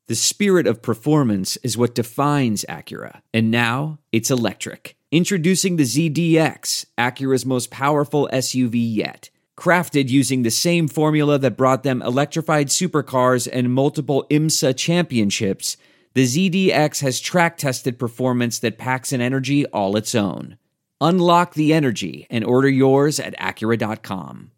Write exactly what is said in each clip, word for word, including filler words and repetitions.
The spirit of performance is what defines Acura. And now, it's electric. Introducing the Z D X, Acura's most powerful S U V yet. Crafted using the same formula that brought them electrified supercars and multiple IMSA championships, the Z D X has track-tested performance that packs an energy all its own. Unlock the energy and order yours at Acura dot com.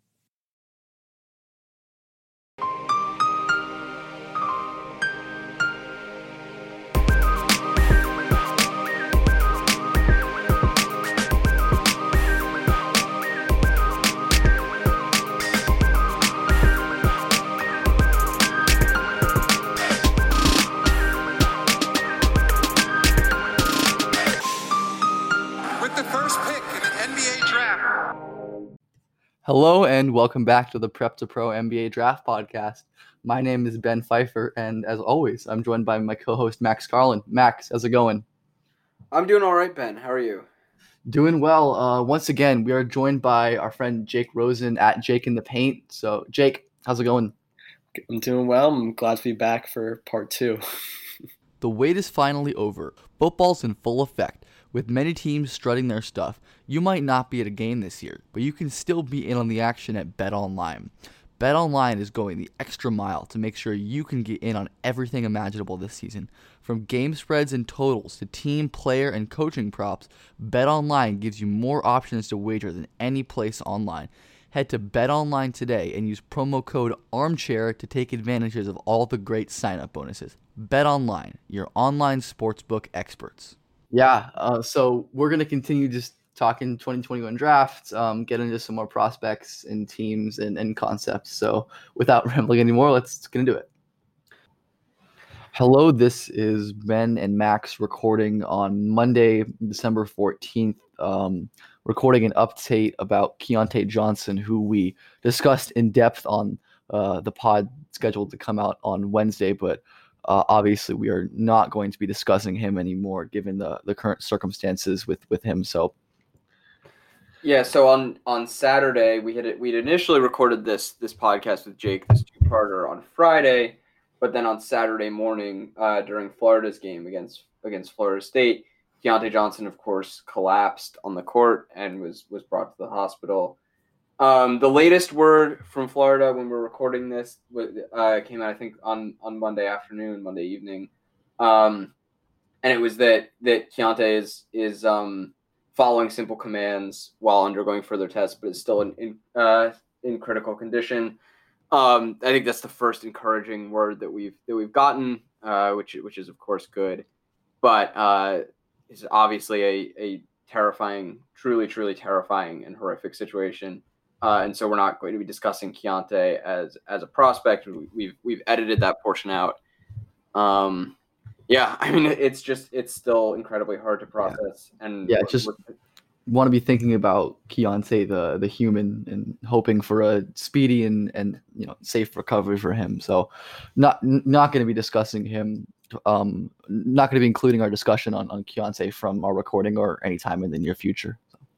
Hello and welcome back to the Prep to Pro N B A Draft Podcast. My name is Ben Pfeiffer, and as always, I'm joined by my co-host Max Carlin. Max, how's it going? I'm doing all right, Ben. How are you? Doing well. Uh, once again, we are joined by our friend Jake Rosen at Jake in the Paint. So, Jake, how's it going? I'm doing well. I'm glad to be back for part two. The wait is finally over. Football's in full effect. With many teams strutting their stuff, you might not be at a game this year, but you can still be in on the action at BetOnline. BetOnline is going the extra mile to make sure you can get in on everything imaginable this season. From game spreads and totals to team, player, and coaching props, BetOnline gives you more options to wager than any place online. Head to BetOnline today and use promo code ARMCHAIR to take advantages of all the great sign-up bonuses. BetOnline, your online sportsbook experts. Yeah, uh, so we're going to continue just talking twenty twenty-one drafts, um, get into some more prospects and teams and, and concepts. So without rambling anymore, let's get into it. Hello, this is Ben and Max recording on Monday, December fourteenth, um, recording an update about Keontae Johnson, who we discussed in depth on uh, the pod scheduled to come out on Wednesday, but Uh, obviously, we are not going to be discussing him anymore, given the, the current circumstances with, with him. So, yeah. So on, on Saturday, we had we'd initially recorded this this podcast with Jake, this two-parter on Friday, but then on Saturday morning, uh, during Florida's game against against Florida State, Keontae Johnson, of course, collapsed on the court and was was brought to the hospital. Um, the latest word from Florida when we're recording this uh, came out, I think, on, on Monday afternoon, Monday evening, um, and it was that that Keontae is is um, following simple commands while undergoing further tests, but is still in in, uh, in critical condition. Um, I think that's the first encouraging word that we've that we've gotten, uh, which which is of course good, but uh, it's obviously a a terrifying, truly truly terrifying and horrific situation. Uh, and so we're not going to be discussing Keontae as as a prospect. We, we've we've edited that portion out. Um, yeah, I mean it's just it's still incredibly hard to process. Yeah. And yeah, just want to be thinking about Keontae the the human and hoping for a speedy and and you know safe recovery for him. So not not going to be discussing him. Um, not going to be including our discussion on on Keontae from our recording or any time in the near future.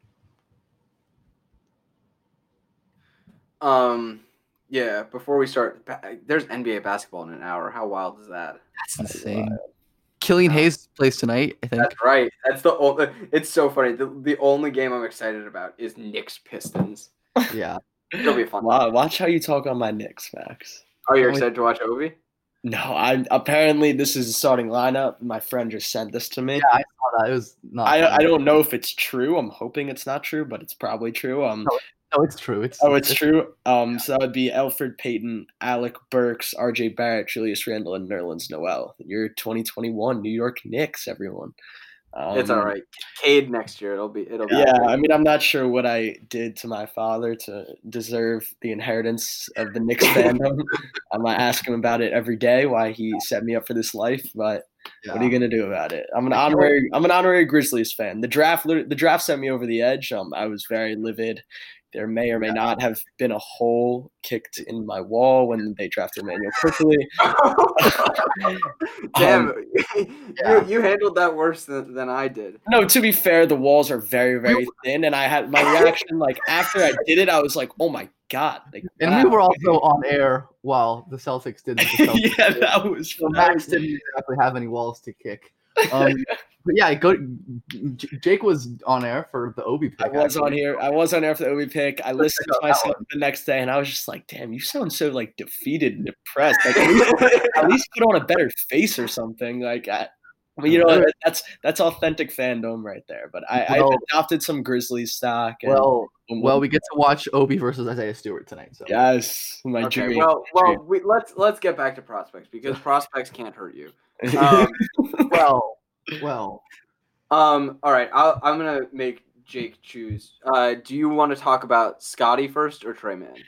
Um, yeah, before we start, there's N B A basketball in an hour. How wild is that? That's insane. Killian wow. Hayes plays tonight, I think. That's right. That's the only, it's so funny. The, the only game I'm excited about is Knicks Pistons. Yeah. It'll be fun. Wow, watch how you talk on my Knicks, Max. Are you excited to watch Obi? No, I apparently this is the starting lineup. My friend just sent this to me. Yeah, I saw that. It was not I, I don't know if it's true. I'm hoping it's not true, but it's probably true. Um no, No, it's true. It's oh, it's, it's true. Um, so that would be Elfrid Payton, Alec Burks, R J Barrett, Julius Randle, and Nerlens Noel. Your twenty twenty-one New York Knicks, everyone. Um, it's all right. Cade next year. It'll be. It'll be. Yeah, great. I mean, I'm not sure what I did to my father to deserve the inheritance of the Knicks fandom. I might ask him about it every day, why he set me up for this life. But yeah. What are you gonna do about it? I'm an honorary. I'm an honorary Grizzlies fan. The draft. The draft sent me over the edge. Um, I was very livid. There may or may not have been a hole kicked in my wall when they drafted Emmanuel Quickley. Damn, Um, you you handled that worse than, than I did. No, to be fair, the walls are very, very thin, and I had my reaction like after I did it, I was like, "Oh my god!" Like, And wow. we were also on air while the Celtics did. The Celtics yeah, did. that was. So that Max was- didn't exactly have any walls to kick. Um, but yeah, go. J- Jake was on air for the Obi pick. I was actually. on here. I was on air for the Obi pick. I listened to out that myself one. the next day, and I was just like, "Damn, you sound so like defeated and depressed. Like, at least, at least put on a better face or something." Like, I, but you know, that's that's authentic fandom right there. But I, Well- I've adopted some Grizzlies stock. And, Well, well, we get to watch Obi versus Isaiah Stewart tonight. So yes, my Okay, dream. well, my well, dream. we, let's let's get back to prospects because prospects can't hurt you. Um, well, well. um, all right, I'll, I'm gonna make Jake choose. Uh, do you want to talk about Scotty first or Trey Mann?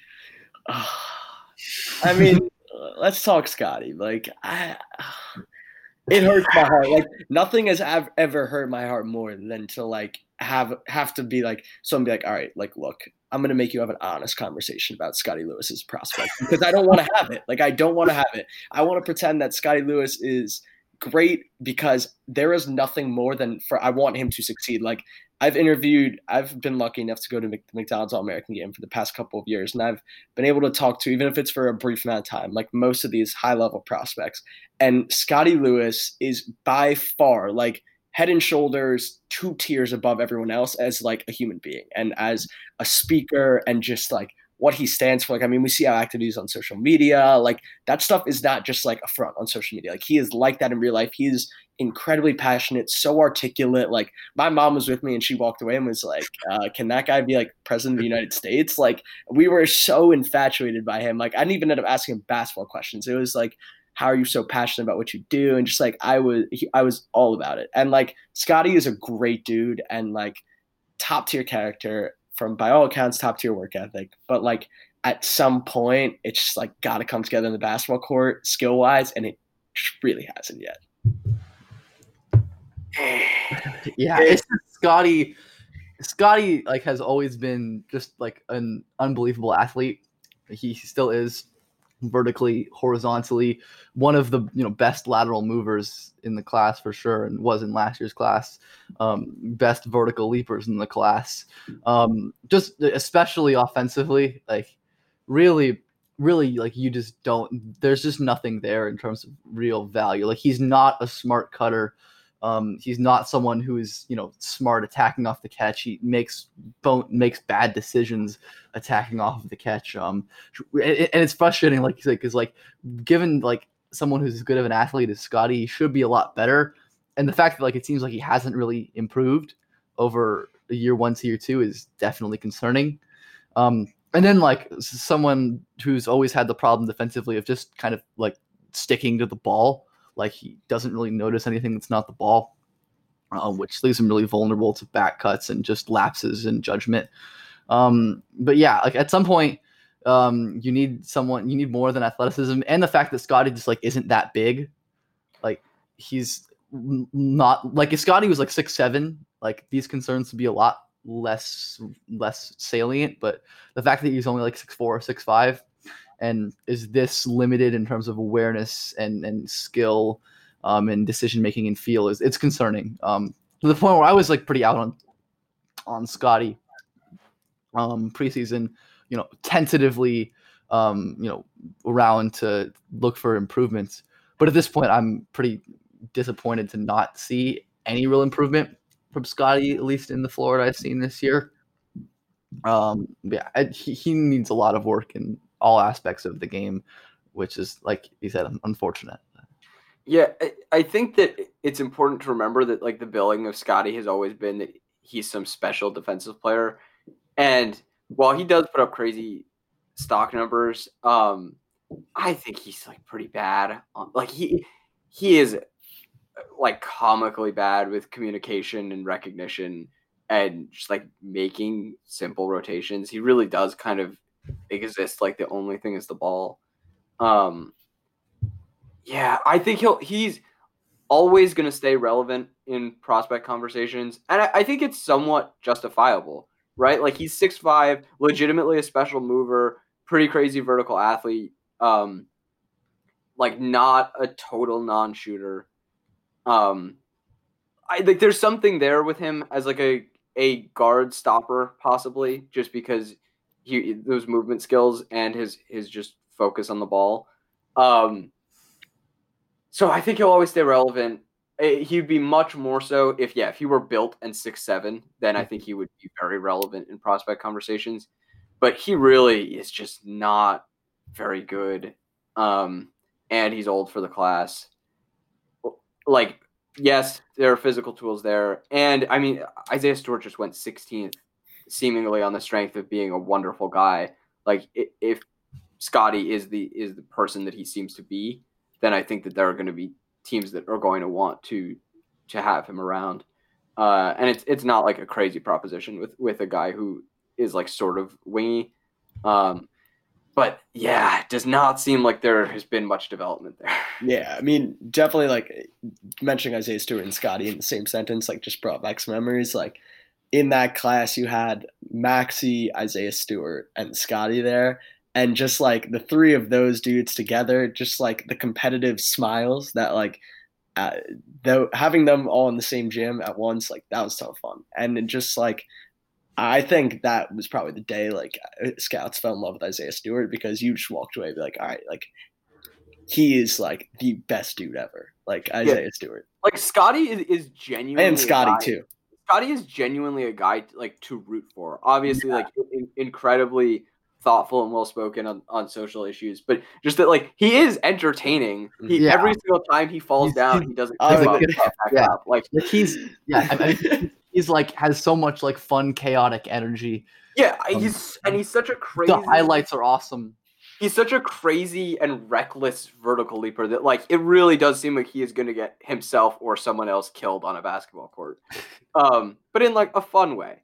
I mean, let's talk Scotty. Like, I, it hurts my heart. Like, nothing has ev- ever hurt my heart more than to like have have to be like someone be like, all right, like, look, I'm gonna make you have an honest conversation about Scotty Lewis's prospect because I don't want to have it. Like, I don't want to have it. I want to pretend that Scotty Lewis is great because there is nothing more than for I want him to succeed. Like, I've interviewed, I've been lucky enough to go to Mc, the McDonald's All-American game for the past couple of years, and I've been able to talk to, even if it's for a brief amount of time, like most of these high-level prospects. And Scotty Lewis is by far, like, head and shoulders, two tiers above everyone else as, like, a human being and as a speaker and just, like, what he stands for. Like, I mean, we see how active he is on social media. Like, that stuff is not just, like, a front on social media. Like, he is like that in real life. He is incredibly passionate, so articulate. Like, my mom was with me and she walked away and was like, uh, can that guy be like president of the United States? Like, we were so infatuated by him. Like, I didn't even end up asking him basketball questions. It was like, how are you so passionate about what you do? And just like, I was, he, I was all about it. And like, Scotty is a great dude and like top tier character from, by all accounts, top tier work ethic. But like at some point, it's just like got to come together in the basketball court skill wise. And it just really hasn't yet. Yeah, it's just Scotty. Scotty like has always been just like an unbelievable athlete. He still is vertically, horizontally, one of the you know best lateral movers in the class for sure, and was in last year's class. Um, best vertical leapers in the class. Um, just especially offensively, like really, really like you just don't. There's just nothing there in terms of real value. Like he's not a smart cutter. Um, he's not someone who is, you know, smart attacking off the catch. He makes bone, makes bad decisions attacking off of the catch. Um, and, and it's frustrating, like you said, because like given like someone who's as good of an athlete as Scotty, he should be a lot better. And the fact that like it seems like he hasn't really improved over the year one to year two is definitely concerning. Um, and then like someone who's always had the problem defensively of just kind of like sticking to the ball. Like he doesn't really notice anything that's not the ball, uh, which leaves him really vulnerable to back cuts and just lapses in judgment. Um, but yeah, like at some point, um, you need someone, you need more than athleticism, and the fact that Scotty just like isn't that big. Like he's not like if Scotty was like six seven, like these concerns would be a lot less less salient. But the fact that he's only like six four or six five. And is this limited in terms of awareness and, and skill um, and decision making and feel is it's concerning um, to the point where I was like pretty out on on Scotty um, preseason, you know, tentatively, um, you know, around to look for improvements. But at this point, I'm pretty disappointed to not see any real improvement from Scotty, at least in the Florida I've seen this year. Um, yeah, I, he, he needs a lot of work and all aspects of the game, which is, like you said, unfortunate. Yeah, I, I think that it's important to remember that like the billing of Scotty has always been that he's some special defensive player. And while he does put up crazy stock numbers, um, I think he's like pretty bad. Like he he is like comically bad with communication and recognition and just like making simple rotations. He really does kind of exist like the only thing is the ball. Um, yeah, I think he'll he's always going to stay relevant in prospect conversations, and I, I think it's somewhat justifiable, right? Like he's six five, legitimately a special mover, pretty crazy vertical athlete. Um, like not a total non-shooter. Um, I think there's something there with him as like a a guard stopper, possibly, just because he those movement skills and his his just focus on the ball. Um, so I think he'll always stay relevant. He'd be much more so if yeah if he were built and six seven, then I think he would be very relevant in prospect conversations. But he really is just not very good, um, and he's old for the class. Like, yes, there are physical tools there. And, I mean, Isaiah Stewart just went sixteenth, seemingly on the strength of being a wonderful guy. Like, if Scotty is the is the person that he seems to be, then I think that there are going to be teams that are going to want to to have him around. Uh, and it's it's not like a crazy proposition with, with a guy who is, like, sort of wingy. Um, but, yeah, it does not seem like there has been much development there. Yeah, I mean, definitely, like, mentioning Isaiah Stewart and Scotty in the same sentence, like, just brought back some memories. Like, in that class, you had Maxey, Isaiah Stewart, and Scotty there. And just, like, the three of those dudes together, just, like, the competitive smiles that, like, uh, though having them all in the same gym at once, like, that was so fun. And it just, like, I think that was probably the day, like, scouts fell in love with Isaiah Stewart, because you just walked away and be like, all right, like, he is, like, the best dude ever. Like, Isaiah yeah. Stewart. Like, Scotty is, is genuinely And Scotty, too. Scotty is genuinely a guy, like, to root for. Obviously, yeah. like, in, incredibly thoughtful and well-spoken on, on social issues. But just that, like, he is entertaining. He yeah. Every single time he falls he's, down, he doesn't give up, back yeah. up. Like, like, he's, yeah, I mean, he's, like, has so much, like, fun, chaotic energy. Yeah, he's, um, and he's such a crazy... The highlights are awesome. He's such a crazy and reckless vertical leaper that, like, it really does seem like he is going to get himself or someone else killed on a basketball court. Um, but in, like, a fun way.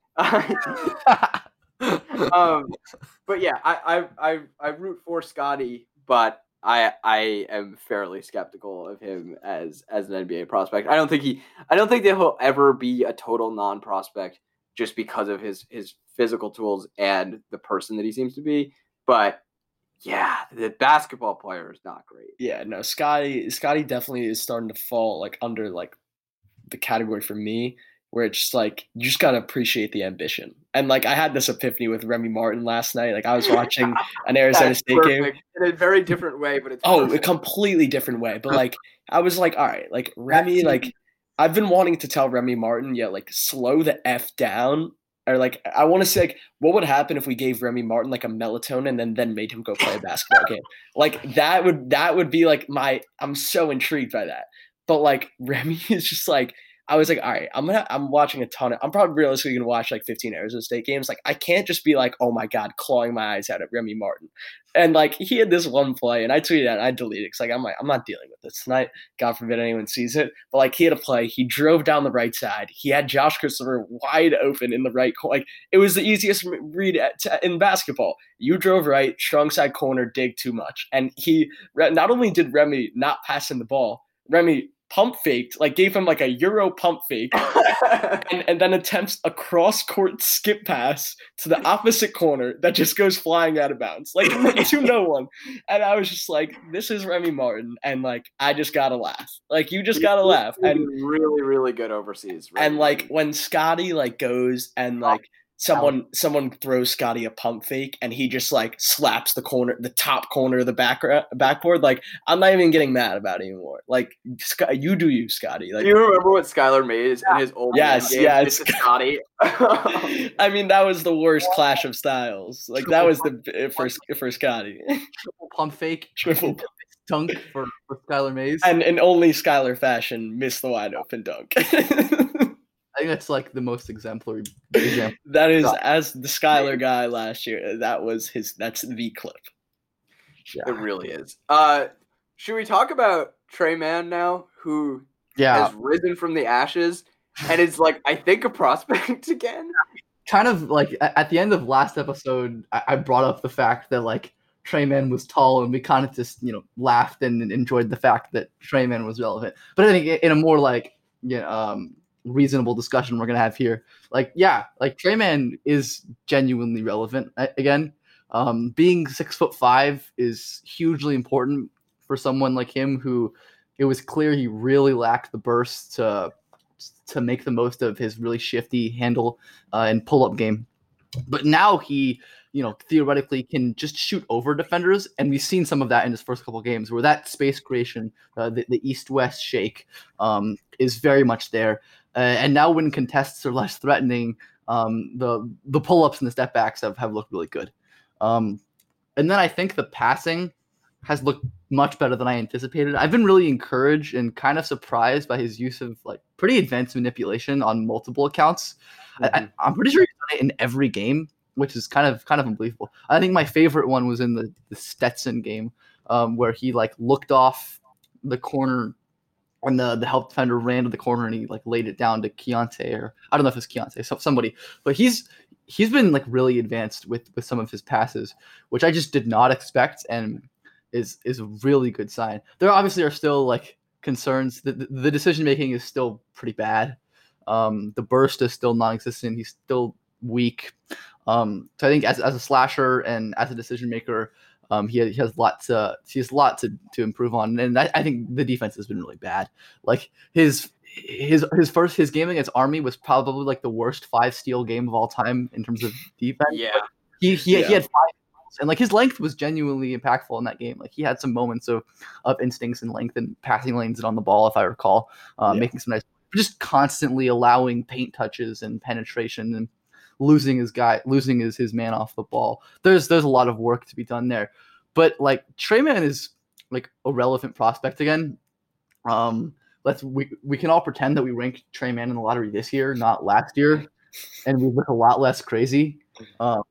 um, but yeah, I, I, I, I root for Scotty, but I, I am fairly skeptical of him as, as an N B A prospect. I don't think he, I don't think that he'll ever be a total non-prospect just because of his, his physical tools and the person that he seems to be. But yeah, the basketball player is not great. Yeah, no, Scotty, Scotty definitely is starting to fall, like, under, like, the category for me, where it's just, like, you just got to appreciate the ambition. And, like, I had this epiphany with Remy Martin last night. Like, I was watching an Arizona State perfect. game. In a very different way, but it's Oh, perfect. A completely different way. But, like, I was like, all right, like, Remy, like, I've been wanting to tell Remy Martin, yeah, like, slow the F down. Or, like, I want to say, like, what would happen if we gave Remy Martin, like, a melatonin and then, then made him go play a basketball game? Like, that would that would be, like, my – I'm so intrigued by that. But, like, Remy is just, like – I was like, all right, I'm gonna, I'm watching a ton of, I'm probably realistically gonna watch like fifteen Arizona State games. Like, I can't just be like, oh my God, clawing my eyes out at Remy Martin. And like, he had this one play, and I tweeted it, and I deleted it because like, I'm like, I'm not dealing with this tonight. God forbid anyone sees it. But like, he had a play, he drove down the right side, he had Josh Christopher wide open in the right corner. Like, it was the easiest read at, to, in basketball. You drove right, strong side corner, dig too much, and he not only did Remy not pass him the ball, Remy pump faked, like gave him like a Euro pump fake, and, and then attempts a cross court skip pass to the opposite corner that just goes flying out of bounds, like to no one. And I was just like, this is Remy Martin, and like I just gotta laugh. Like you just gotta laugh. And really, really good overseas. Right? And like when Scotty like goes and like someone someone throws Scotty a pump fake and he just like slaps the corner, the top corner of the back backboard. Like I'm not even getting mad about it anymore. Like you do you, Scotty. Like, do you remember what Skylar Mays in his old yes, game yeah, did to Scotty? I mean, that was the worst clash of styles. Like that was the for for Scotty. Triple pump fake, triple dunk for, for Skylar Mays, and in only Skylar fashion, missed the wide open dunk. I think that's like the most exemplary example. That is, as the Skylar guy last year, that was his, that's the clip. Yeah. It really is. Uh, should we talk about Tre Mann now, who yeah. has risen from the ashes and is like, I think, a prospect again? Kind of like at the end of last episode, I brought up the fact that like Tre Mann was tall, and we kind of just, you know, laughed and enjoyed the fact that Tre Mann was relevant. But I think in a more like, you know, um, reasonable discussion we're gonna have here, like yeah like Tre Mann is genuinely relevant again. Um being six foot five is hugely important for someone like him who it was clear he really lacked the burst to to make the most of his really shifty handle uh, and pull-up game. But now he, you know, theoretically can just shoot over defenders, and we've seen some of that in his first couple of games where that space creation, uh, the, the east-west shake, um, is very much there. Uh, and now when contests are less threatening, um, the the pull-ups and the step-backs have, have looked really good. Um, and then I think the passing has looked much better than I anticipated. I've been really encouraged and kind of surprised by his use of like pretty advanced manipulation on multiple accounts. Mm-hmm. I, I'm pretty sure he's done it in every game, which is kind of kind of unbelievable. I think my favorite one was in the, the Stetson game, um, where he like looked off the corner and the, the help defender ran to the corner and he like laid it down to Keontae, or I don't know if it's Keontae, so somebody, but he's he's been like really advanced with with some of his passes, which I just did not expect, and is is a really good sign. There obviously are still like concerns. The, the, the decision making is still pretty bad. Um, the burst is still non-existent. He's still weak. Um, so I think as as a slasher and as a decision maker, um, he, he has a lot to he has a lot to, to improve on. And I, I think the defense has been really bad. Like his his his first his game against Army was probably like the worst five steal game of all time in terms of defense. Yeah, but he he yeah. he had five. And like his length was genuinely impactful in that game. Like he had some moments of, of instincts and length and passing lanes and on the ball, if I recall, uh, yeah. making some nice, just constantly allowing paint touches and penetration and losing his guy, losing his his man off the ball. There's there's a lot of work to be done there, but like Tre Mann is like a relevant prospect again. Um, let's we we can all pretend that we ranked Tre Mann in the lottery this year, not last year, and we look a lot less crazy. Um,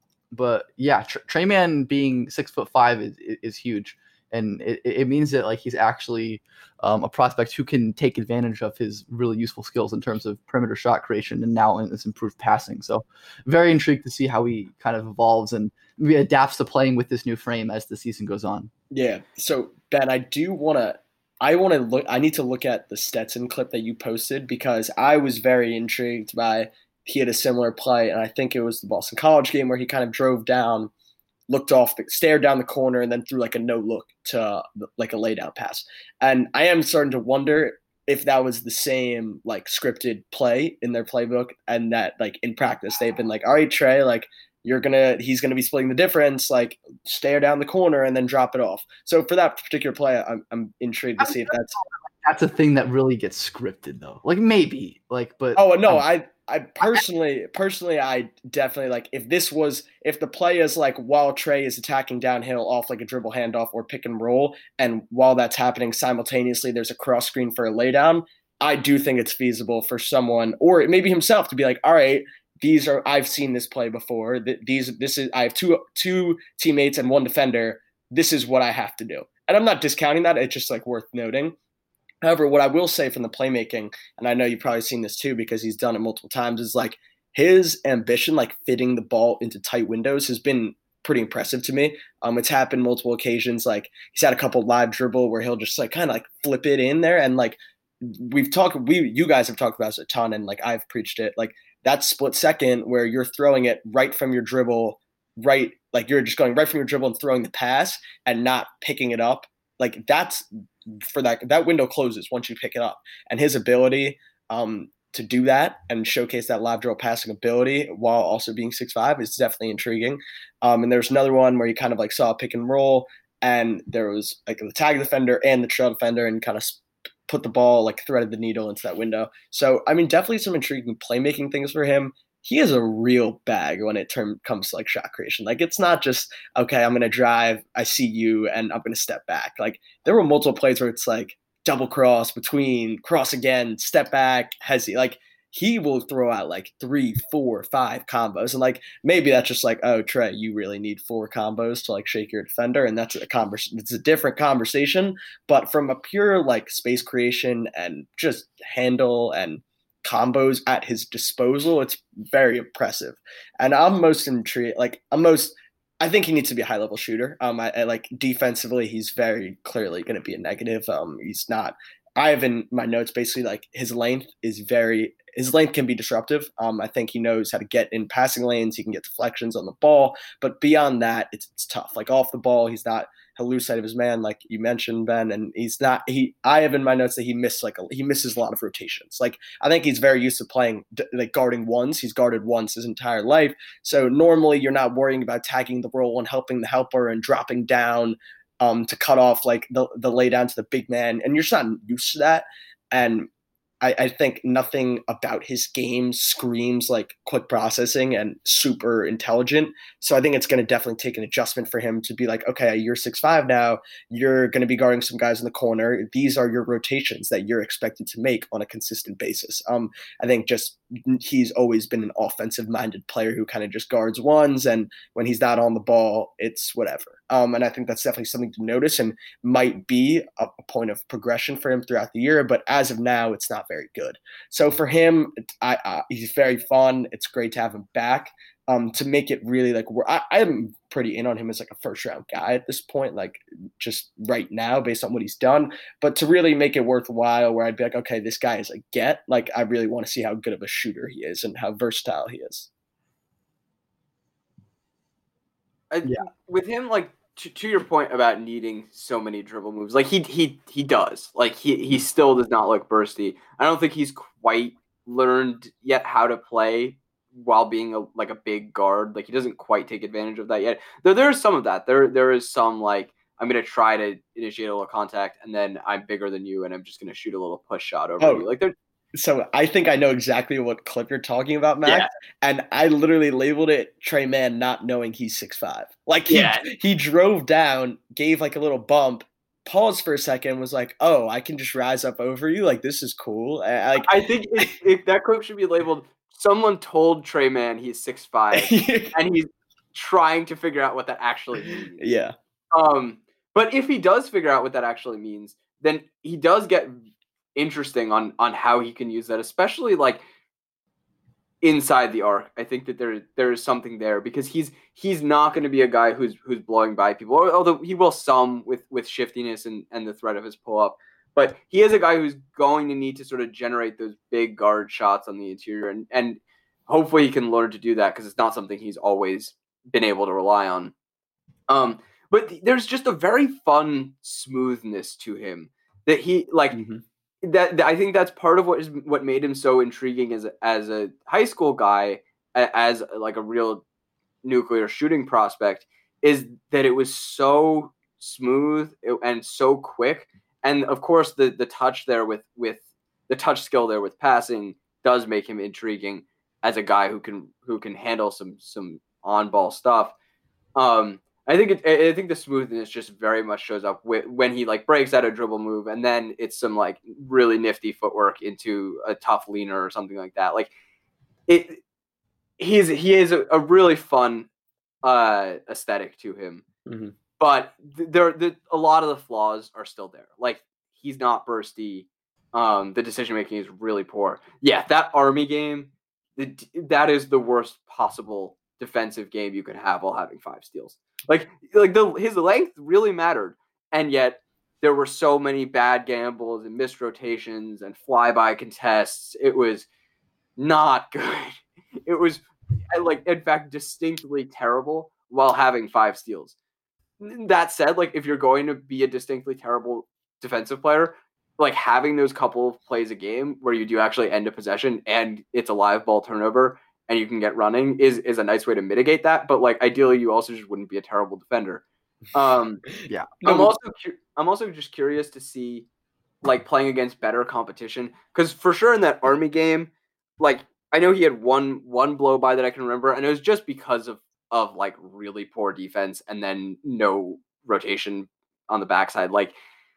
But yeah, Tre Mann being six foot five is is huge, and it, it means that like he's actually um, a prospect who can take advantage of his really useful skills in terms of perimeter shot creation and now in this improved passing. So very intrigued to see how he kind of evolves and maybe adapts to playing with this new frame as the season goes on. Yeah. So Ben, I do want to. I want to look. I need to look at the Stetson clip that you posted because I was very intrigued by. He had a similar play, and I think it was the Boston College game where he kind of drove down, looked off, stared down the corner, and then threw like a no-look to like a laydown pass. And I am starting to wonder if that was the same like scripted play in their playbook, and that like in practice they've been like, all right, Tre, like you're gonna, he's gonna be splitting the difference, like stare down the corner and then drop it off. So for that particular play, I'm I'm intrigued to see if that's that's a thing that really gets scripted though. Like maybe, like, but oh no, I. I personally, personally, I definitely like if this was if the play is like while Tre is attacking downhill off like a dribble handoff or pick and roll, and while that's happening simultaneously, there's a cross screen for a laydown. I do think it's feasible for someone or maybe himself to be like, all right, these are I've seen this play before. These this is I have two two teammates and one defender. This is what I have to do, and I'm not discounting that. It's just like worth noting. However, what I will say from the playmaking, and I know you've probably seen this too because he's done it multiple times, is like his ambition, like fitting the ball into tight windows, has been pretty impressive to me. Um, it's happened multiple occasions. Like he's had a couple live dribble where he'll just like kind of like flip it in there, and like we've talked, we you guys have talked about this a ton, and like I've preached it. Like that split second where you're throwing it right from your dribble, right, like you're just going right from your dribble and throwing the pass and not picking it up. Like that's. For that that window closes once you pick it up, and his ability um, to do that and showcase that live dribble passing ability while also being six five is definitely intriguing. Um, and there's another one where you kind of like saw a pick and roll, and there was like the tag defender and the trail defender, and kind of put the ball like threaded the needle into that window. So I mean, definitely some intriguing playmaking things for him. He is a real bag when it term comes to like shot creation. Like it's not just, okay, I'm going to drive, I see you, and I'm going to step back. Like there were multiple plays where it's like double cross between, cross again, step back, hesi. Like he will throw out like three, four, five combos. And like maybe that's just like, oh, Tre, you really need four combos to like shake your defender. And that's a conversation. It's a different conversation. But from a pure like space creation and just handle and combos at his disposal, it's very impressive. And I'm most intrigued, like I'm most, I think he needs to be a high level shooter. Um, I, I like defensively, he's very clearly going to be a negative. Um, he's not, I have in my notes, basically like his length is very, his length can be disruptive. Um, I think he knows how to get in passing lanes. He can get deflections on the ball, but beyond that, it's, it's tough. Like off the ball, he's not he'll lose sight of his man, like you mentioned, Ben. And he's not. He I have in my notes that he missed like a, he misses a lot of rotations. Like I think he's very used to playing like guarding ones. He's guarded once his entire life. So normally you're not worrying about tagging the roll and helping the helper and dropping down um, to cut off like the the lay down to the big man, and you're just not used to that. And I, I think nothing about his game screams like quick processing and super intelligent. So I think it's going to definitely take an adjustment for him to be like, okay, you're six five now. You're going to be guarding some guys in the corner. These are your rotations that you're expected to make on a consistent basis. Um, I think just he's always been an offensive-minded player who kind of just guards ones, and when he's not on the ball, it's whatever. Um, and I think that's definitely something to notice and might be a, a point of progression for him throughout the year. But as of now, it's not very good. So for him, I, I, he's very fun. It's great to have him back. Um, to make it really like I, I'm pretty in on him as like a first round guy at this point, like just right now based on what he's done. But to really make it worthwhile, where I'd be like, okay, this guy is a get. Like I really want to see how good of a shooter he is and how versatile he is. I, yeah, with him, like to, to your point about needing so many dribble moves, like he he he does. Like he he still does not look bursty. I don't think he's quite learned yet how to play while being a like a big guard. Like he doesn't quite take advantage of that yet. Though there is some of that. There there is some like I'm gonna try to initiate a little contact and then I'm bigger than you and I'm just gonna shoot a little push shot over oh, you. Like there. So I think I know exactly what clip you're talking about, Mac. Yeah. And I literally labeled it Tre Mann not knowing he's six five. Like he yeah. he drove down, gave like a little bump, paused for a second, was like, "Oh, I can just rise up over you. Like this is cool." I, like, I think if, if that clip should be labeled. Someone told Tre Mann he's six five, and he's trying to figure out what that actually means. Yeah. Um, but if he does figure out what that actually means, then he does get interesting on on how he can use that, especially like inside the arc. I think that there there is something there because he's he's not going to be a guy who's who's blowing by people, although he will some with with shiftiness and and the threat of his pull up. But he is a guy who's going to need to sort of generate those big guard shots on the interior. And, and hopefully he can learn to do that because it's not something he's always been able to rely on. Um, but th- there's just a very fun smoothness to him that he like mm-hmm. that, that I think that's part of what is what made him so intriguing as a, as a high school guy, as like a real nuclear shooting prospect, is that it was so smooth and so quick. And of course, the the touch there with with the touch skill there with passing does make him intriguing as a guy who can who can handle some some on ball stuff. Um, I think it, I think the smoothness just very much shows up with, when he like breaks out a dribble move, and then it's some like really nifty footwork into a tough leaner or something like that. Like it, he's he is a, a really fun uh, aesthetic to him. Mm-hmm. But there, the, a lot of the flaws are still there. Like he's not bursty. Um, the decision making is really poor. Yeah, that Army game, the, that is the worst possible defensive game you could have while having five steals. Like, like the his length really mattered, and yet there were so many bad gambles and missed rotations and flyby contests. It was not good. It was like, in fact, distinctly terrible while having five steals. That said, like if you're going to be a distinctly terrible defensive player, like having those couple of plays a game where you do actually end a possession and it's a live ball turnover and you can get running is is a nice way to mitigate that. But like ideally, you also just wouldn't be a terrible defender. Um, yeah, I'm also cu- I'm also just curious to see like playing against better competition because for sure in that Army game, like I know he had one one blow by that I can remember, and it was just because of. of like really poor defense and then no rotation on the backside. Like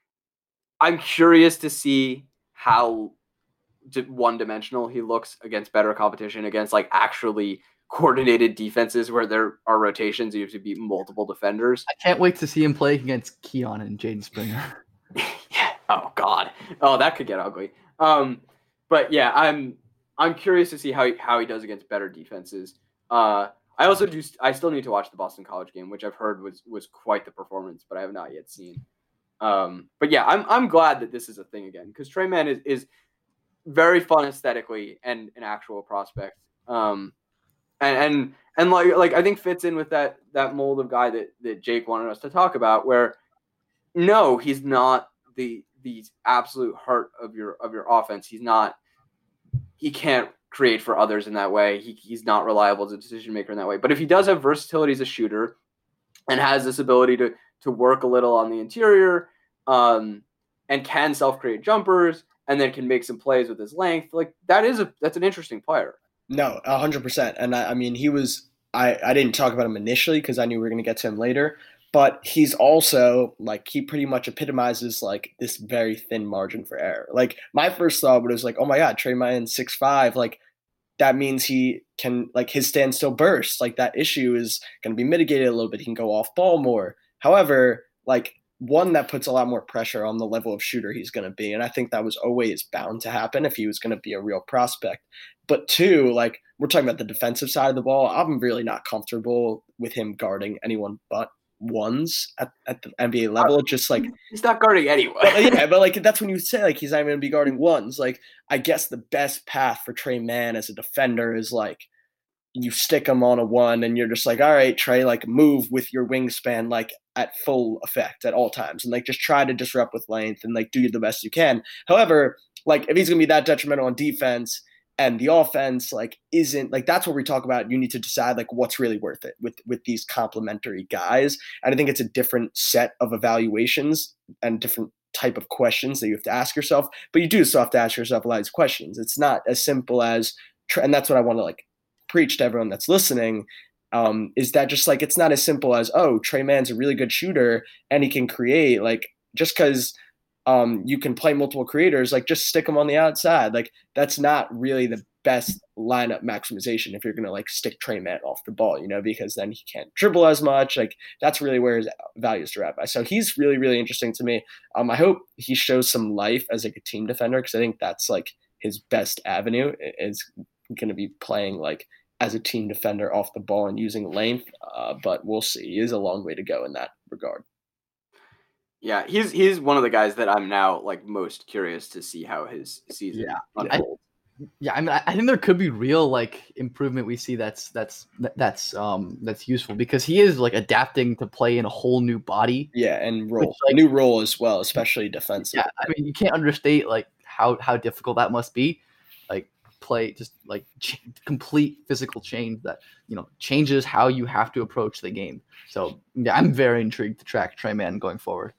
I'm curious to see how one-dimensional he looks against better competition, against like actually coordinated defenses where there are rotations. You have to beat multiple defenders. I can't wait to see him play against Keon and Jaden Springer. yeah. Oh God. Oh, that could get ugly. Um, but yeah, I'm, I'm curious to see how he, how he does against better defenses. Uh, I also do. I still need to watch the Boston College game, which I've heard was was quite the performance, but I have not yet seen. Um, but yeah, I'm I'm glad that this is a thing again because Tre Mann is is very fun aesthetically and an actual prospect. Um, and and and like like I think fits in with that that mold of guy that that Jake wanted us to talk about, where no, he's not the the absolute heart of your of your offense. He's not. He can't create for others in that way. He, he's not reliable as a decision maker in that way. But if he does have versatility as a shooter and has this ability to to work a little on the interior, um, and can self create jumpers, and then can make some plays with his length, like that is a that's an interesting player. No, a hundred percent. And I, I mean, he was. I I didn't talk about him initially because I knew we were going to get to him later. But he's also like he pretty much epitomizes like this very thin margin for error. Like my first thought was like, oh my god, Tre Mann six five, like that means he can like his standstill burst. Like that issue is going to be mitigated a little bit. He can go off ball more. However, like one that puts a lot more pressure on the level of shooter he's going to be, and I think that was always bound to happen if he was going to be a real prospect. But two, like we're talking about the defensive side of the ball, I'm really not comfortable with him guarding anyone but ones at, at the N B A level. Just like he's not guarding anyone. But, yeah, but like that's when you say like he's not even gonna be guarding ones. Like I guess the best path for Tre Mann as a defender is like you stick him on a one and you're just like, all right, Tre, like move with your wingspan like at full effect at all times and like just try to disrupt with length and like do the best you can. However, like if he's gonna be that detrimental on defense and the offense like isn't like that's what we talk about. You need to decide like what's really worth it with with these complementary guys. And I think it's a different set of evaluations and different type of questions that you have to ask yourself. But you do still have to ask yourself a lot of these questions. It's not as simple as, and that's what I want to like preach to everyone that's listening. Um, is that just like it's not as simple as, oh, Tre Mann's a really good shooter and he can create like just because. Um, you can play multiple creators, like just stick them on the outside. Like that's not really the best lineup maximization if you're going to like stick Tre Mann off the ball, you know, because then he can't dribble as much. Like that's really where his value is derived by. So he's really, really interesting to me. Um, I hope he shows some life as like a team defender because I think that's like his best avenue is going to be playing like as a team defender off the ball and using length. Uh, but we'll see. He is a long way to go in that regard. Yeah, he's he's one of the guys that I'm now like most curious to see how his season yeah. unfolds. I, yeah, I mean, I think there could be real like improvement we see that's that's that's um that's useful because he is like adapting to play in a whole new body. Yeah, and role, which, like, a new role as well, especially defensive. Yeah, I mean, you can't understate like how how difficult that must be. Like play just like ch- complete physical change that you know changes how you have to approach the game. So yeah, I'm very intrigued to track Tre Mann going forward.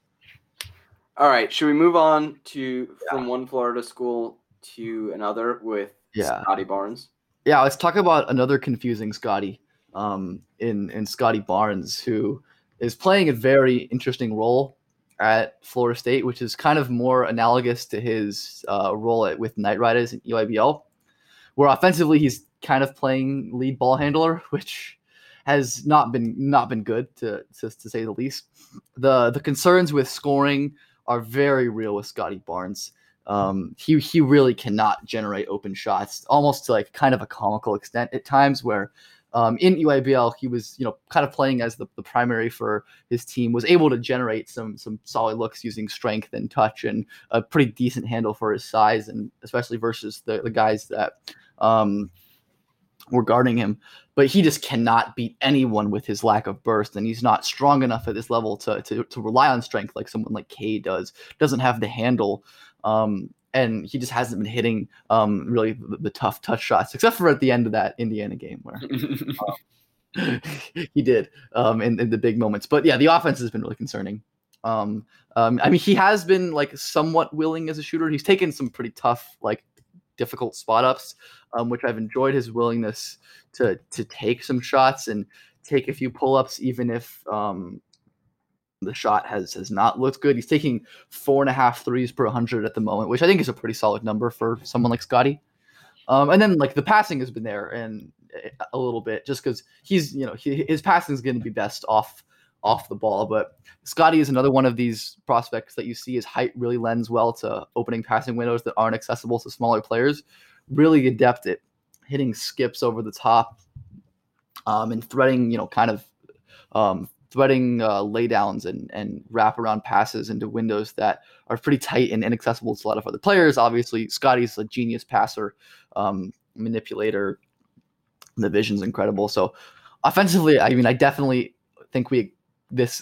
All right, should we move on to yeah. from one Florida school to another with yeah. Scottie Barnes? Yeah, let's talk about another confusing Scottie um, in in Scottie Barnes, who is playing a very interesting role at Florida State, which is kind of more analogous to his uh, role at, with Knight Riders in E Y B L, where offensively he's kind of playing lead ball handler, which has not been not been good to to, to say the least. The the concerns with scoring are very real with Scottie Barnes. Um, he he really cannot generate open shots, almost to like kind of a comical extent at times. Where um, in E Y B L he was you know kind of playing as the, the primary for his team, was able to generate some some solid looks using strength and touch and a pretty decent handle for his size, and especially versus the the guys that um, were guarding him. But he just cannot beat anyone with his lack of burst, and he's not strong enough at this level to to, to rely on strength like someone like K does. Doesn't have the handle, um, and he just hasn't been hitting um, really the, the tough touch shots, except for at the end of that Indiana game where um, he did um, in, in the big moments. But yeah, the offense has been really concerning. Um, um, I mean, he has been like somewhat willing as a shooter. He's taken some pretty tough, like difficult spot ups, um, which I've enjoyed his willingness to to take some shots and take a few pull ups, even if um, the shot has has not looked good. He's taking four and a half threes per hundred at the moment, which I think is a pretty solid number for someone like Scottie. Um, and then like the passing has been there and a little bit just because he's you know he, his passing is going to be best off off the ball. But Scottie is another one of these prospects that you see his height really lends well to opening passing windows that aren't accessible to smaller players. Really adept at hitting skips over the top um, and threading, you know, kind of um, threading uh, laydowns and, and wraparound passes into windows that are pretty tight and inaccessible to a lot of other players. Obviously, Scottie's a genius passer, um, manipulator. The vision's incredible. So offensively, I mean, I definitely think we this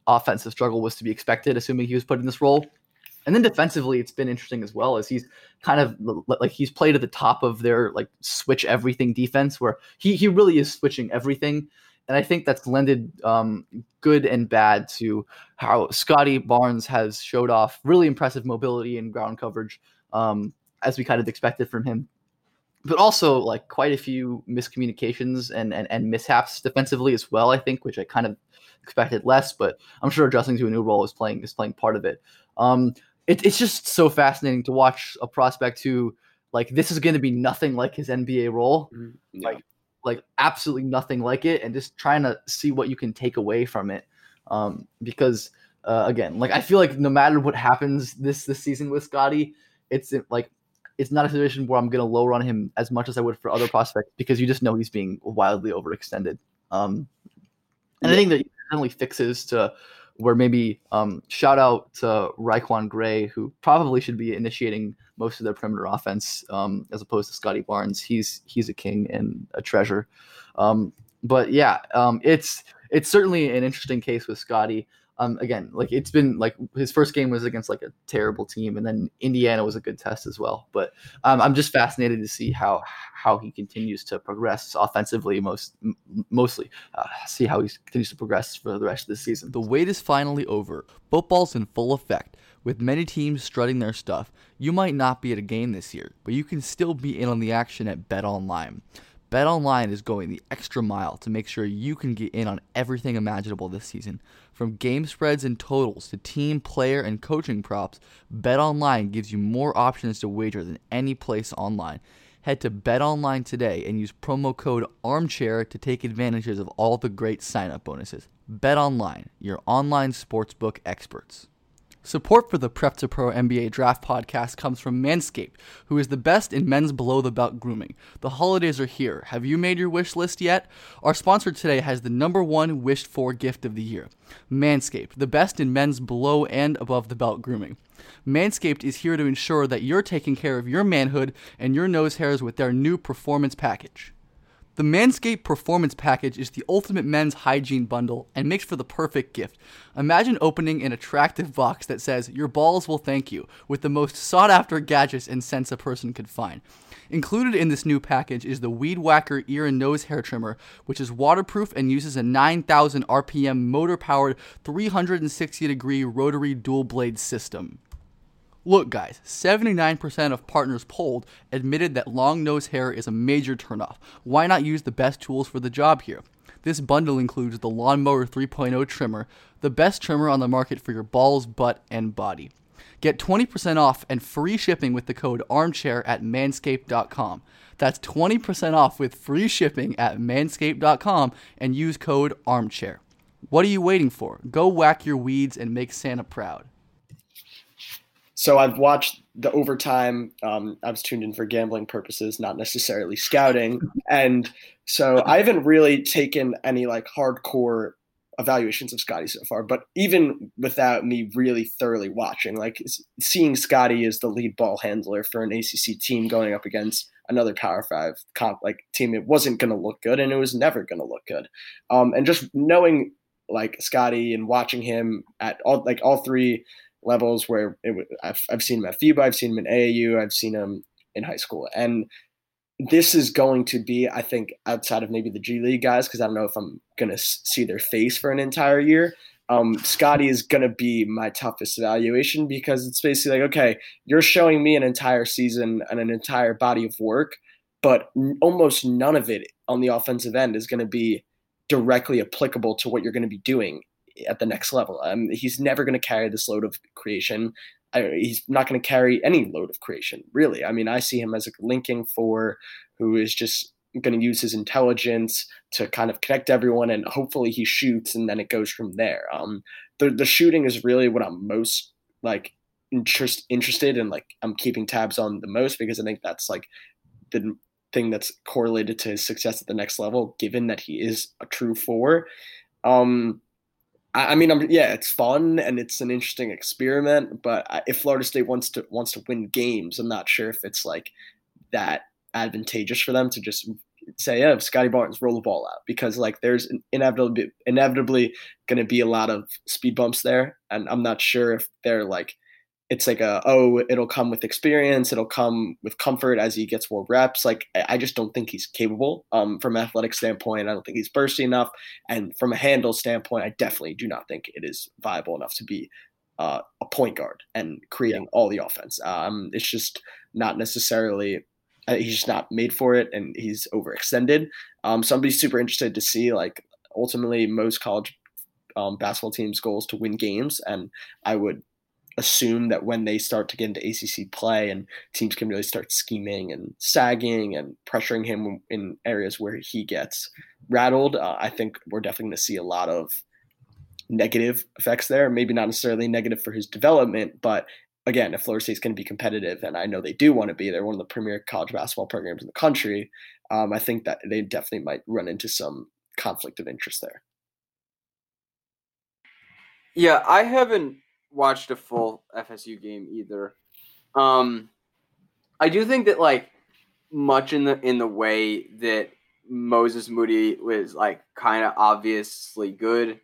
offensive struggle was to be expected, assuming he was put in this role. And then defensively, it's been interesting as well, as he's kind of like he's played at the top of their like switch everything defense, where he he really is switching everything. And I think that's lended um, good and bad to how Scottie Barnes has showed off really impressive mobility and ground coverage, um, as we kind of expected from him. But also like quite a few miscommunications and, and, and mishaps defensively as well, I think, which I kind of expected less, but I'm sure adjusting to a new role is playing is playing part of it. Um, it it's just so fascinating to watch a prospect who like this is going to be nothing like his N B A role, Yeah. like like absolutely nothing like it, and just trying to see what you can take away from it. Um, because uh, again, like I feel like no matter what happens this this season with Scottie, it's like it's not a situation where I'm going to lower on him as much as I would for other prospects, because you just know he's being wildly overextended. Um, and I think that definitely fixes to where maybe um, shout out to Raekwon Gray, who probably should be initiating most of their perimeter offense um, as opposed to Scottie Barnes. He's he's a king and a treasure. Um, but yeah, um, it's it's certainly an interesting case with Scottie. Um, again, like it's been like his first game was against like a terrible team, and then Indiana was a good test as well. But um, I'm just fascinated to see how how he continues to progress offensively, most m- mostly uh, see how he continues to progress for the rest of the season. The wait is finally over. Football's in full effect. With many teams strutting their stuff, you might not be at a game this year, but you can still be in on the action at BetOnline. BetOnline is going the extra mile to make sure you can get in on everything imaginable this season. From game spreads and totals to team, player, and coaching props, BetOnline gives you more options to wager than any place online. Head to BetOnline today and use promo code ARMCHAIR to take advantages of all the great sign-up bonuses. BetOnline, your online sportsbook experts. Support for the Prep to Pro N B A Draft podcast comes from Manscaped, who is the best in men's below-the-belt grooming. The holidays are here. Have you made your wish list yet? Our sponsor today has the number one wished-for gift of the year, Manscaped, the best in men's below and above-the-belt grooming. Manscaped is here to ensure that you're taking care of your manhood and your nose hairs with their new Performance Package. The Manscaped Performance Package is the ultimate men's hygiene bundle and makes for the perfect gift. Imagine opening an attractive box that says, "Your balls will thank you," with the most sought-after gadgets and scents a person could find. Included in this new package is the Weed Whacker ear and nose hair trimmer, which is waterproof and uses a nine thousand R P M motor-powered three hundred sixty degree rotary dual-blade system. Look guys, seventy-nine percent of partners polled admitted that long nose hair is a major turnoff. Why not use the best tools for the job here? This bundle includes the Lawnmower three point oh trimmer, the best trimmer on the market for your balls, butt, and body. Get twenty percent off and free shipping with the code ARMCHAIR at manscaped dot com. That's twenty percent off with free shipping at manscaped dot com and use code ARMCHAIR. What are you waiting for? Go whack your weeds and make Santa proud. So I've watched the overtime. Um, I was tuned in for gambling purposes, not necessarily scouting. And so I haven't really taken any like hardcore evaluations of Scottie so far, but even without me really thoroughly watching, like seeing Scottie as the lead ball handler for an A C C team going up against another Power Five comp like team, it wasn't going to look good, and it was never going to look good. Um, and just knowing like Scottie and watching him at all like all three levels where it, I've, I've seen him at FIBA, I've seen him in A A U, I've seen him in high school. And this is going to be, I think, outside of maybe the G League guys, because I don't know if I'm going to see their face for an entire year. Um, Scottie is going to be my toughest evaluation, because it's basically like, okay, you're showing me an entire season and an entire body of work, but almost none of it on the offensive end is going to be directly applicable to what you're going to be doing at the next level. Um, he's never going to carry this load of creation. I, he's not going to carry any load of creation, really. I mean, I see him as a linking four who is just going to use his intelligence to kind of connect everyone, and hopefully he shoots, and then it goes from there. Um, the the shooting is really what I'm most like interest, interested in. Like I'm keeping tabs on the most, because I think that's like the thing that's correlated to his success at the next level, given that he is a true four. Um, I mean, I'm, yeah, it's fun and it's an interesting experiment, but if Florida State wants to wants to win games, I'm not sure if it's like that advantageous for them to just say, yeah, Scotty Barnes, roll the ball out, because like there's inevitably inevitably going to be a lot of speed bumps there, and I'm not sure if they're like it's like a oh it'll come with experience, it'll come with comfort as he gets more reps. Like I just don't think he's capable um, from an athletic standpoint. I don't think he's bursty enough, and from a handle standpoint, I definitely do not think it is viable enough to be uh, a point guard and creating yeah. all the offense. Um, it's just not necessarily. Uh, he's just not made for it, and he's overextended. Um, so I'm be super interested to see, like, ultimately most college um, basketball teams' goals to win games, and I would assume that when they start to get into A C C play and teams can really start scheming and sagging and pressuring him in areas where he gets rattled, uh, I think we're definitely going to see a lot of negative effects there. Maybe not necessarily negative for his development, but again, if Florida State's going to be competitive, and I know they do want to be, they're one of the premier college basketball programs in the country, um, I think that they definitely might run into some conflict of interest there. Yeah, I haven't watched a full F S U game either. Um, I do think that like much in the in the way that Moses Moody was like kind of obviously good,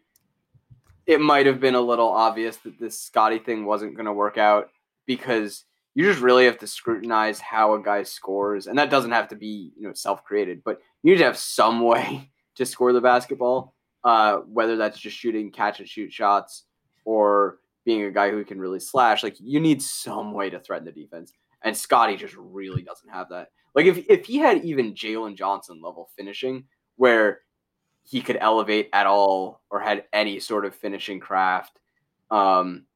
it might have been a little obvious that this Scotty thing wasn't going to work out, because you just really have to scrutinize how a guy scores. And that doesn't have to be, you know, self-created, but you need to have some way to score the basketball, uh, whether that's just shooting catch and shoot shots or being a guy who can really slash. Like, you need some way to threaten the defense. And Scotty just really doesn't have that. Like, if, if he had even Jalen Johnson level finishing, where he could elevate at all or had any sort of finishing craft, um,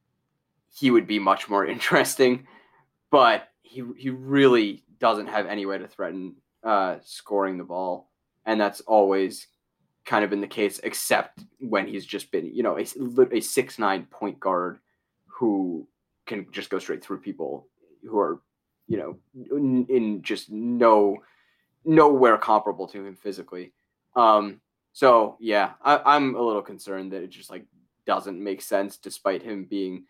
he would be much more interesting. But he he really doesn't have any way to threaten uh, scoring the ball. And that's always kind of been the case, except when he's just been, you know, a, a six nine point guard who can just go straight through people who are, you know, in, in just no nowhere comparable to him physically. Um, so yeah, I, I'm a little concerned that it just like doesn't make sense, despite him being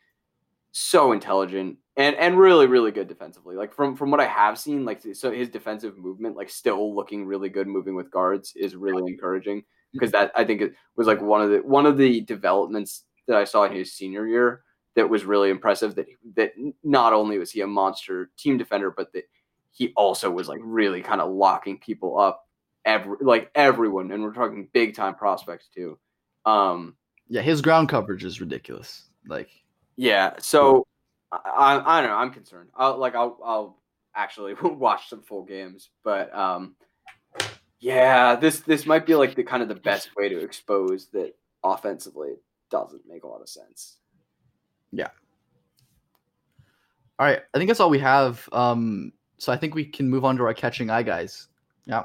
so intelligent and, and really, really good defensively. Like from, from what I have seen, like, so his defensive movement, like still looking really good moving with guards, is really encouraging, because that, I think it was like one of the, one of the developments that I saw in his senior year that was really impressive, that, that not only was he a monster team defender, but that he also was like really kind of locking people up, every, like everyone. And we're talking big time prospects too. Um, yeah. His ground coverage is ridiculous. Like, yeah. So I, I don't know. I'm concerned. I'll like, I'll, I'll actually watch some full games, but um, yeah, this, this might be like the kind of the best way to expose that offensively it doesn't make a lot of sense. Yeah. All right. I think that's all we have. Um, so I think we can move on to our catching eye guys. Yeah.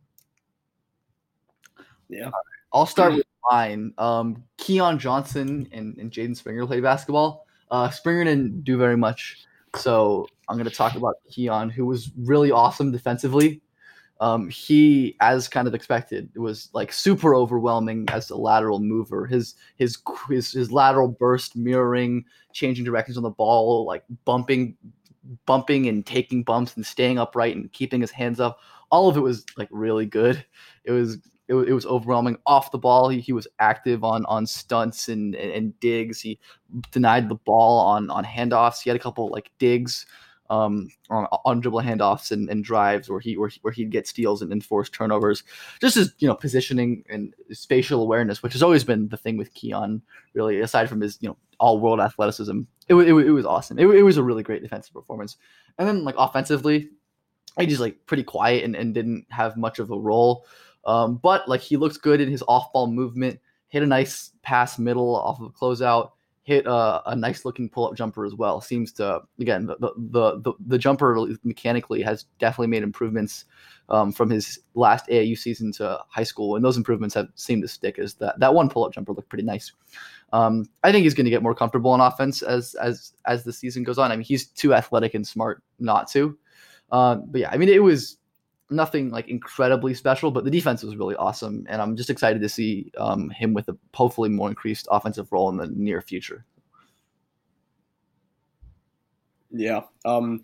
Yeah. I'll start with mine. Um, Keon Johnson and, and Jaden Springer play basketball. Uh, Springer didn't do very much, so I'm going to talk about Keon, who was really awesome defensively. Um, he, as kind of expected, was like super overwhelming as a lateral mover. His his his his lateral burst, mirroring, changing directions on the ball, like bumping, bumping and taking bumps and staying upright and keeping his hands up. All of it was like really good. It was it, it was overwhelming. Off the ball, he, he was active on on stunts and, and and digs. He denied the ball on on handoffs. He had a couple like digs. Um, on, on dribble handoffs and, and drives where he where, he, where he'd get steals and enforce turnovers. Just his, you know, positioning and spatial awareness, which has always been the thing with Keon, really, aside from his, you know, all world athleticism. It, it, it was awesome. It, it was a really great defensive performance. And then like offensively, he just like pretty quiet and, and didn't have much of a role. Um, but like he looked good in his off ball movement, hit a nice pass middle off of a closeout. Hit a, a nice looking pull up jumper as well. Seems to, again, the the the, the jumper mechanically has definitely made improvements um, from his last A A U season to high school, and those improvements have seemed to stick. As that that one pull up jumper looked pretty nice. Um, I think he's going to get more comfortable on offense as as as the season goes on. I mean, he's too athletic and smart not to. Uh, but yeah, I mean, it was nothing like incredibly special, but the defense was really awesome, and I'm just excited to see um, him with a hopefully more increased offensive role in the near future. Yeah, um,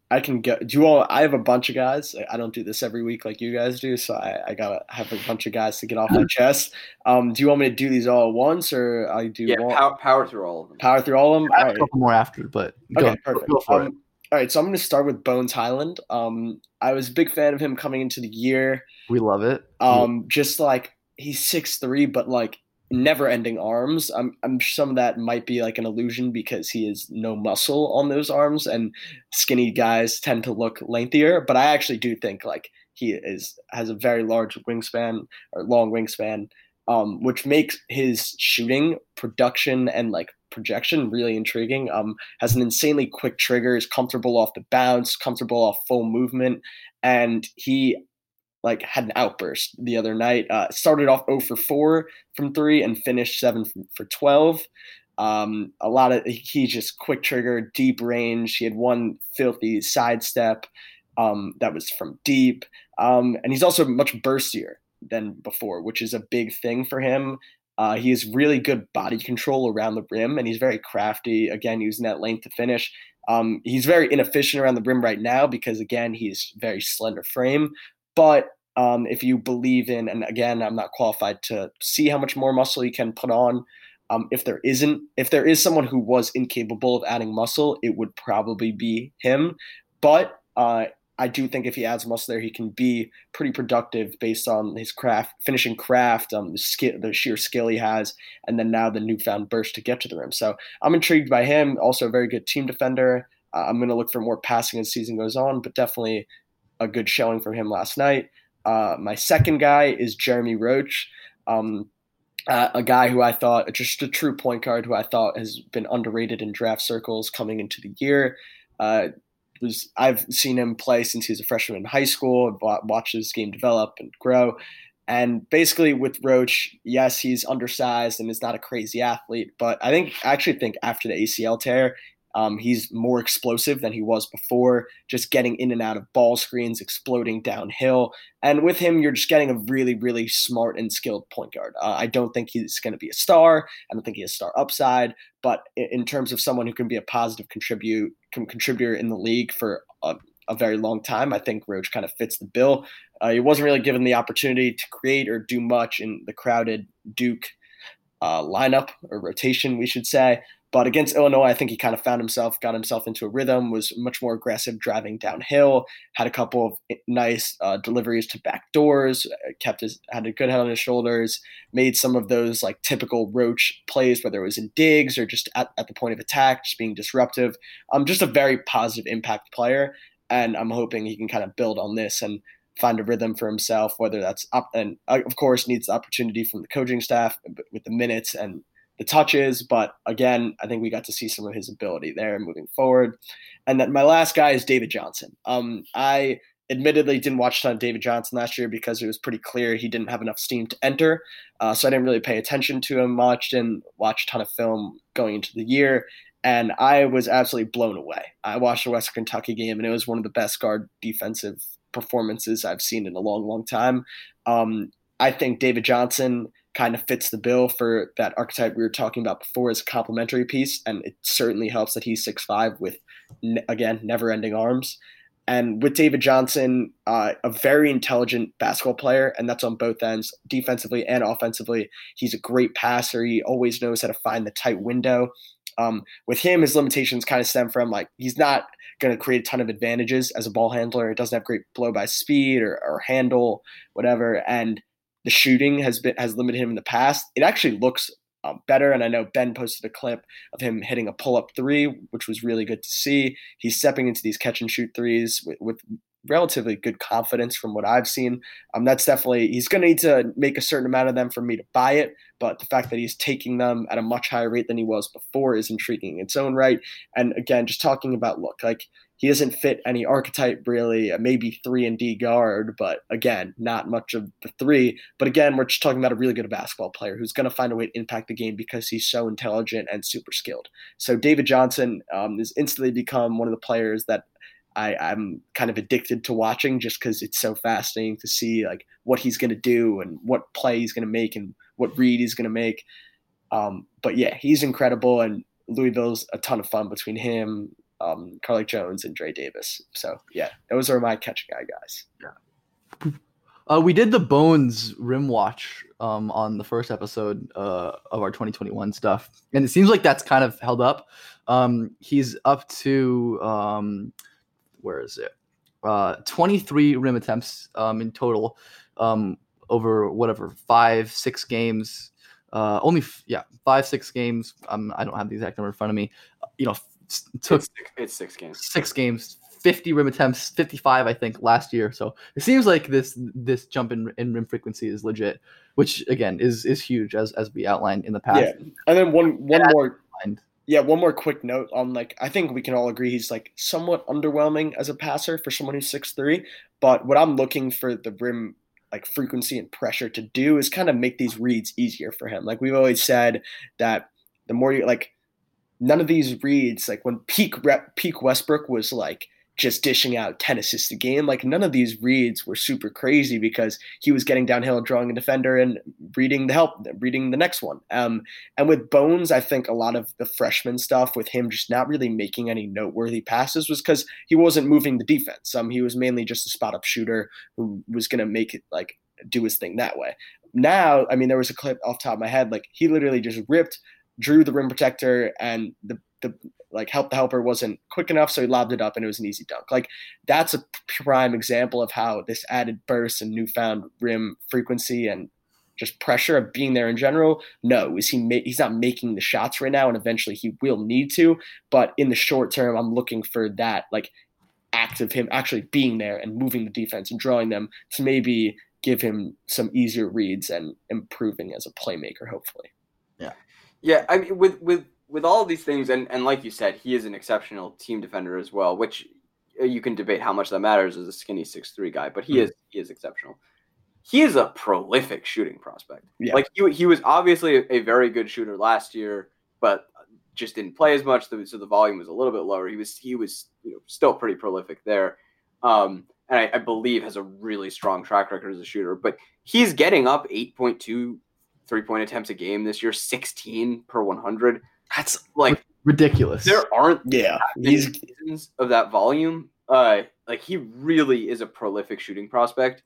I can get. Do you all? I have a bunch of guys. I don't do this every week like you guys do, so I, I gotta have a bunch of guys to get off my chest. Um, do you want me to do these all at once, or I do? Yeah, one? power, power through all of them. Power through all of them. I All have right. a couple more after, but Okay, go, perfect. go for um, it. All right, so I'm going to start with Bones Highland. Um, I was a big fan of him coming into the year. We love it. Um, just like he's six three, but like never-ending arms. I'm I'm sure some of that might be like an illusion because he has no muscle on those arms, and skinny guys tend to look lengthier. But I actually do think like he is has a very large wingspan or long wingspan, um, which makes his shooting production and like projection really intriguing. Um, has an insanely quick trigger, is comfortable off the bounce, comfortable off full movement, and he like had an outburst the other night. Uh, started off zero for four from three and finished seven for twelve. Um, a lot of he just quick trigger, deep range. He had one filthy sidestep um, that was from deep, um, and he's also much burstier than before, which is a big thing for him. Uh, he has really good body control around the rim, and he's very crafty. Again, using that length to finish. Um, he's very inefficient around the rim right now because, again, he's very slender frame. But um, if you believe in, and again, I'm not qualified to see how much more muscle he can put on. Um, if there isn't, if there is someone who was incapable of adding muscle, it would probably be him. But uh, I do think if he adds muscle there, he can be pretty productive based on his craft, finishing craft, um, the skill, the sheer skill he has, and then now the newfound burst to get to the rim. So I'm intrigued by him. Also a very good team defender. Uh, I'm going to look for more passing as the season goes on, but definitely a good showing from him last night. Uh, my second guy is Jeremy Roach, um, uh, a guy who I thought, just a true point guard who I thought has been underrated in draft circles coming into the year. Uh, was I've seen him play since he was a freshman in high school, watched his game develop and grow. And basically with Roach, yes, he's undersized and is not a crazy athlete, but I think I actually think after the A C L tear, Um, he's more explosive than he was before, just getting in and out of ball screens, exploding downhill. And with him, you're just getting a really, really smart and skilled point guard. Uh, I don't think he's going to be a star. I don't think he has star upside. But in terms of someone who can be a positive contribute, can contributor in the league for a, a very long time, I think Roach kind of fits the bill. Uh, he wasn't really given the opportunity to create or do much in the crowded Duke uh, lineup or rotation, we should say. But against Illinois, I think he kind of found himself, got himself into a rhythm, was much more aggressive driving downhill, had a couple of nice uh, deliveries to back doors, kept his, had a good head on his shoulders, made some of those like typical Roach plays, whether it was in digs or just at, at the point of attack, just being disruptive. Um, just a very positive impact player. And I'm hoping he can kind of build on this and find a rhythm for himself, whether that's up and uh, of course needs the opportunity from the coaching staff with the minutes and the touches, but again, I think we got to see some of his ability there moving forward. And then my last guy is David Johnson. Um, I admittedly didn't watch a ton of David Johnson last year because it was pretty clear he didn't have enough steam to enter, uh, so I didn't really pay attention to him much, didn't watch a ton of film going into the year, and I was absolutely blown away. I watched the Western Kentucky game, and it was one of the best guard defensive performances I've seen in a long, long time. Um, I think David Johnson kind of fits the bill for that archetype we were talking about before as a complementary piece. And it certainly helps that he's six five with, again, never-ending arms. And with David Johnson, uh, a very intelligent basketball player, and that's on both ends, defensively and offensively. He's a great passer. He always knows how to find the tight window. Um, with him, his limitations kind of stem from, like, he's not going to create a ton of advantages as a ball handler. It doesn't have great blow-by speed or, or handle, whatever. And the shooting has been has limited him in the past. It actually looks um, better, and I know Ben posted a clip of him hitting a pull-up three, which was really good to see. He's stepping into these catch-and-shoot threes with, with relatively good confidence from what I've seen. Um, that's definitely – he's going to need to make a certain amount of them for me to buy it, but the fact that he's taking them at a much higher rate than he was before is intriguing in its own right. And again, just talking about look, like – he doesn't fit any archetype really, maybe three and D guard, but again, not much of the three. But again, we're just talking about a really good basketball player who's going to find a way to impact the game because he's so intelligent and super skilled. So David Johnson um, has instantly become one of the players that I, I'm kind of addicted to watching just because it's so fascinating to see like what he's going to do and what play he's going to make and what read he's going to make. Um, but yeah, he's incredible, and Louisville's a ton of fun between him, um, Carlik Jones and Dre Davis. So yeah, those are my catch guy guys. Yeah. Uh, we did the Bones rim watch um, on the first episode uh, of our twenty twenty-one stuff, and it seems like that's kind of held up. Um, he's up to um, where is it? Uh, twenty-three rim attempts um, in total um, over whatever five, six games. Uh, only f- yeah, five, six games. Um, I don't have the exact number in front of me. You know, f- took it's, it's six games. Six games. fifty rim attempts, fifty-five I think last year. So it seems like this this jump in, in rim frequency is legit, which again is is huge as as we outlined in the past. Yeah, and then one one And more. outlined. Yeah, one more quick note on like I think we can all agree he's like somewhat underwhelming as a passer for someone who's six three. But what I'm looking for the rim like frequency and pressure to do is kind of make these reads easier for him. Like we've always said that the more you like, none of these reads like when peak rep, peak Westbrook was like just dishing out ten assists a game. Like none of these reads were super crazy because he was getting downhill, drawing a defender, and reading the help, reading the next one. Um, and with Bones, I think a lot of the freshman stuff with him just not really making any noteworthy passes was because he wasn't moving the defense. Um, he was mainly just a spot up shooter who was going to make it like do his thing that way. Now, I mean, there was a clip off the top of my head, like he literally just ripped, drew the rim protector, and the the like help the helper wasn't quick enough, so he lobbed it up and it was an easy dunk. Like that's a prime example of how this added burst and newfound rim frequency and just pressure of being there in general. No, is he ma- he's not making the shots right now, and eventually he will need to. But in the short term, I'm looking for that like act of him actually being there and moving the defense and drawing them to maybe give him some easier reads and improving as a playmaker, hopefully. Yeah, yeah. I mean, with with. With all of these things, and, and like you said, he is an exceptional team defender as well, which you can debate how much that matters as a skinny six three guy, but he mm-hmm. is he is exceptional. He is a prolific shooting prospect. Yeah. Like he, he was obviously a, a very good shooter last year, but just didn't play as much, so the volume was a little bit lower. He was he was you know, still pretty prolific there, um, and I, I believe has a really strong track record as a shooter. But he's getting up eight point two three-point attempts a game this year, sixteen per one hundred. That's like ridiculous. There aren't yeah these seasons of that volume. Uh, like he really is a prolific shooting prospect.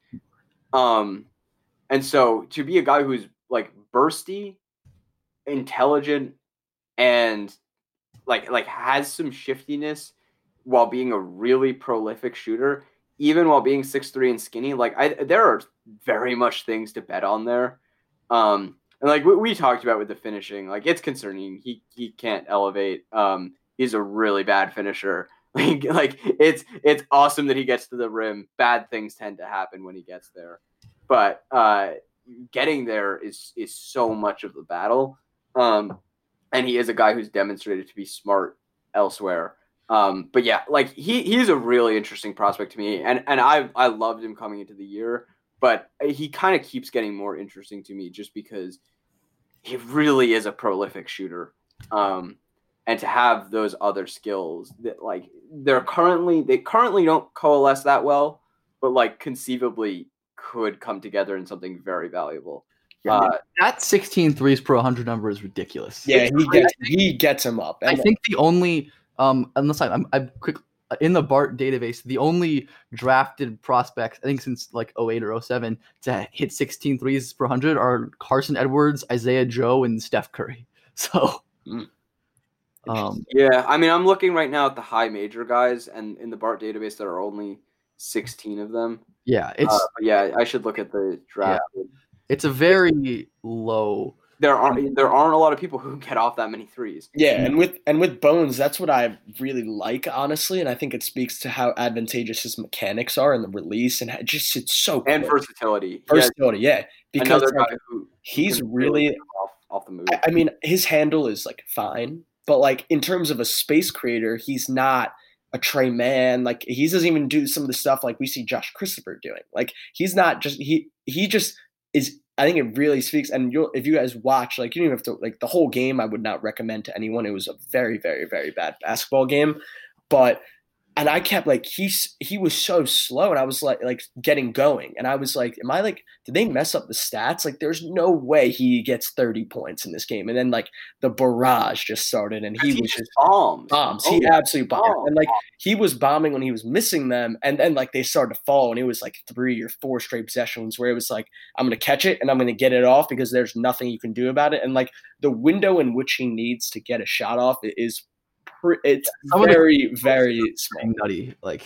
Um, and so to be a guy who's like bursty, intelligent, and like like has some shiftiness while being a really prolific shooter, even while being six three and skinny, like I there are very much things to bet on there. Um. And like we, we talked about with the finishing, like it's concerning. He he can't elevate. Um, he's a really bad finisher. Like like it's it's awesome that he gets to the rim. Bad things tend to happen when he gets there, but uh, getting there is is so much of the battle. Um, and he is a guy who's demonstrated to be smart elsewhere. Um, but yeah, like he he's a really interesting prospect to me, and and I I loved him coming into the year. But he kind of keeps getting more interesting to me just because he really is a prolific shooter. Um, and to have those other skills that like they're currently, they currently don't coalesce that well, but like conceivably could come together in something very valuable. Yeah, uh, that sixteen threes per one hundred number is ridiculous. Yeah, he gets, he gets him up. And I think the only, um, unless I, I'm, I'm quick, in the B A R T database, the only drafted prospects, I think since like oh eight or oh seven, to hit sixteen threes per one hundred are Carson Edwards, Isaiah Joe, and Steph Curry. So, mm. um, yeah, I mean, I'm looking right now at the high major guys, and in the B A R T database, there are only sixteen of them. Yeah, it's uh, yeah. I should look at the draft. Yeah. It's a very low. There aren't there aren't a lot of people who get off that many threes. Yeah, and with and with Bones, that's what I really like, honestly, and I think it speaks to how advantageous his mechanics are in the release, and it just it's so and quick. versatility. Versatility, yeah, yeah. Because Another like, guy who he's who really off, off the move. I, I mean, his handle is like fine, but like in terms of a space creator, he's not a Trey Man. Like he doesn't even do some of the stuff like we see Josh Christopher doing. Like he's not just he he just is. I think it really speaks, and you'll if you guys watch, like you don't even have to like the whole game. I would not recommend to anyone. It was a very, very, very bad basketball game, but and I kept like he's he was so slow, and I was like like getting going, and I was like, am I like did they mess up the stats? Like, there's no way he gets thirty points in this game, and then like the barrage just started, and he, he was just just bombs. bombs. Oh, He yeah. absolutely bombed, Oh. and like he was bombing when he was missing them, and then like they started to fall, and it was like three or four straight possessions where it was like I'm gonna catch it and I'm gonna get it off because there's nothing you can do about it, and like the window in which he needs to get a shot off is. It's Some of the- very, very small. Nutty, like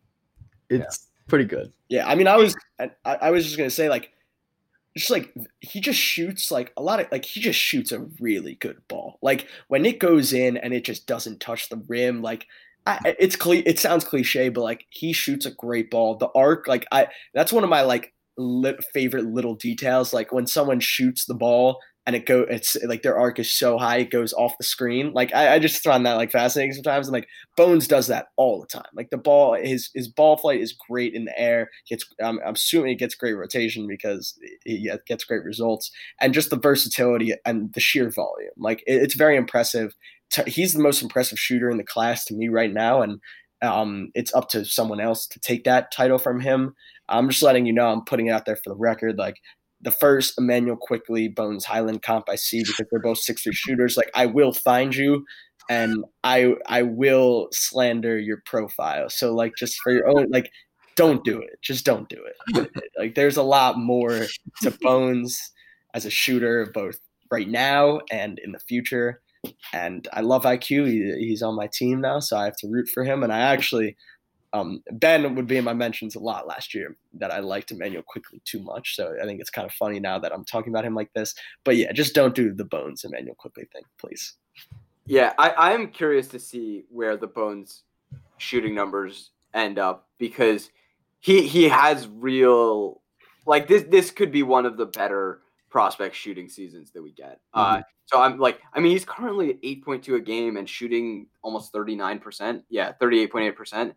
it's pretty good. Yeah, I mean, I was, I, I was just gonna say, like, just like he just shoots like a lot of, like he just shoots a really good ball. Like when it goes in and it just doesn't touch the rim, like I, it's cli- it sounds cliche, but like he shoots a great ball. The arc, like I, that's one of my like lit, favorite little details. Like when someone shoots the ball. And it go, it's like their arc is so high it goes off the screen. Like I, I just find that like fascinating sometimes. And like Bones does that all the time. Like the ball, his his ball flight is great in the air. Gets, um, I'm assuming it gets great rotation because he gets great results. And just the versatility and the sheer volume. Like it, it's very impressive. He's the most impressive shooter in the class to me right now, and um, it's up to someone else to take that title from him. I'm just letting you know. I'm putting it out there for the record. Like. The first Immanuel Quickley Bones Highland comp I see because they're both six three shooters. Like I will find you, and I I will slander your profile. So like just for your own, like don't do it. Just don't do it. Like there's a lot more to Bones as a shooter, both right now and in the future. And I love I Q. He, he's on my team now, so I have to root for him. And I actually. Um, Ben would be in my mentions a lot last year that I liked Immanuel Quickley too much. So I think it's kind of funny now that I'm talking about him like this. But yeah, just don't do the Bones Immanuel Quickley thing, please. Yeah, I, I am curious to see where the Bones shooting numbers end up because he he has real like this this could be one of the better prospect shooting seasons that we get. Mm-hmm. Uh, so I'm like, I mean, he's currently at eight point two a game and shooting almost thirty-nine percent. Yeah, thirty-eight point eight percent.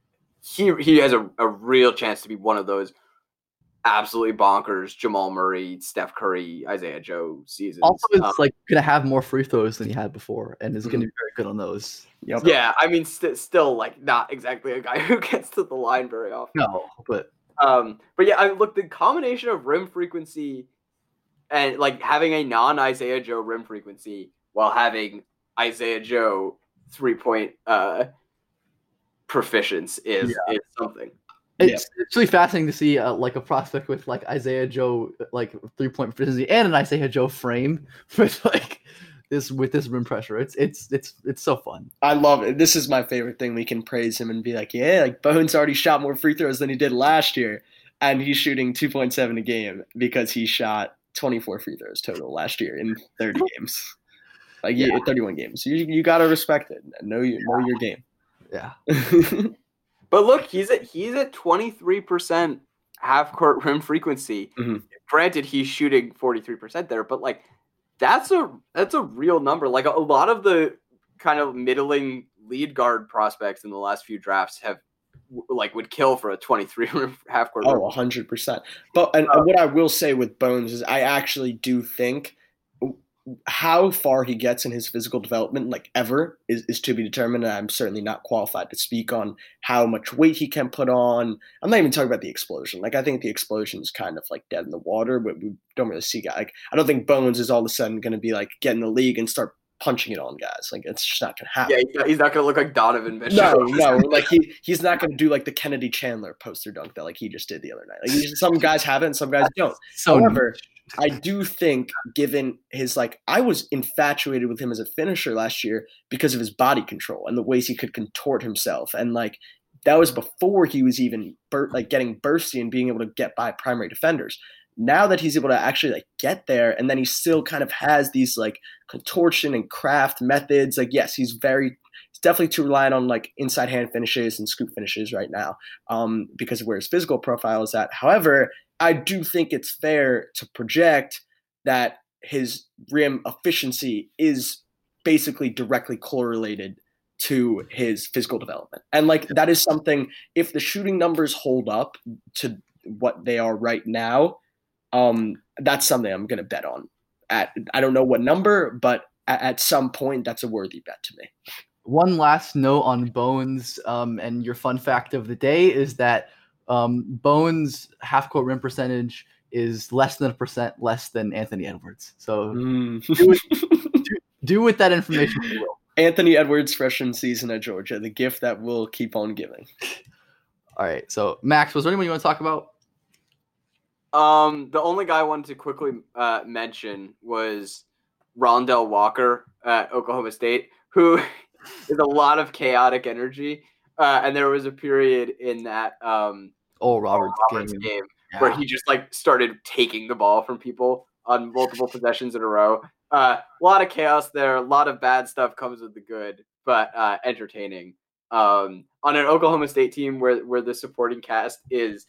He he has a, a real chance to be one of those absolutely bonkers Jamal Murray, Steph Curry, Isaiah Joe seasons. Also, it's um, like gonna have more free throws than he had before, and is mm-hmm. gonna be very good on those. Yep. Yeah, I mean, st- still like not exactly a guy who gets to the line very often. No, but um, but yeah, I look the combination of rim frequency and like having a non-Isaiah Joe rim frequency while having Isaiah Joe three point uh. proficiency is yeah. is something. It's, yeah. it's really fascinating to see uh, like a prospect with like Isaiah Joe like three point proficiency and an Isaiah Joe frame with like this with this rim pressure. It's it's it's it's so fun. I love it. This is my favorite thing. We can praise him and be like, yeah, like Bones already shot more free throws than he did last year, and he's shooting two point seven a game because he shot twenty-four free throws total last year in thirty games, like yeah. thirty-one games. You you gotta respect it. Know you know your game. Yeah. But look, he's at he's at twenty-three percent half court rim frequency. Mm-hmm. Granted, he's shooting forty-three percent there, but like that's a that's a real number. Like a, a lot of the kind of middling lead guard prospects in the last few drafts have like would kill for a twenty-three rim half court. Oh, one hundred percent. But and, and what I will say with Bones is I actually do think how far he gets in his physical development, like ever, is, is to be determined. And I'm certainly not qualified to speak on how much weight he can put on. I'm not even talking about the explosion. Like, I think the explosion is kind of like dead in the water, but we don't really see guys. Like, I don't think Bones is all of a sudden going to be like get in the league and start punching it on guys. Like, it's just not going to happen. Yeah, he's not going to look like Donovan Mitchell. No, no. Like, he he's not going to do like the Kennedy Chandler poster dunk that like he just did the other night. Like, some guys have it and some guys don't. So However, I do think, given his, like, I was infatuated with him as a finisher last year because of his body control and the ways he could contort himself. And, like, that was before he was even, bur- like, getting bursty and being able to get by primary defenders. Now that he's able to actually, like, get there, and then he still kind of has these, like, contortion and craft methods. Like, yes, he's very – he's definitely too reliant on, like, inside hand finishes and scoop finishes right now um, because of where his physical profile is at. However – I do think it's fair to project that his rim efficiency is basically directly correlated to his physical development. And like that is something, if the shooting numbers hold up to what they are right now, um, that's something I'm going to bet on. At I don't know what number, but at, at some point, that's a worthy bet to me. One last note on Bones, um, and your fun fact of the day is that um, Bones' half-court rim percentage is less than a percent less than Anthony Edwards. So Mm. do, with, do, do with that information you will. Anthony Edwards' freshman season at Georgia, the gift that will keep on giving. All right. So, Max, was there anyone you want to talk about? Um, the only guy I wanted to quickly uh, mention was Rondell Walker at Oklahoma State, who is a lot of chaotic energy. Uh, and there was a period in that um, oh Roberts, Roberts game, game yeah. where he just like started taking the ball from people on multiple possessions in a row. Uh, a lot of chaos there. A lot of bad stuff comes with the good, but uh, entertaining. Um, on an Oklahoma State team where where the supporting cast is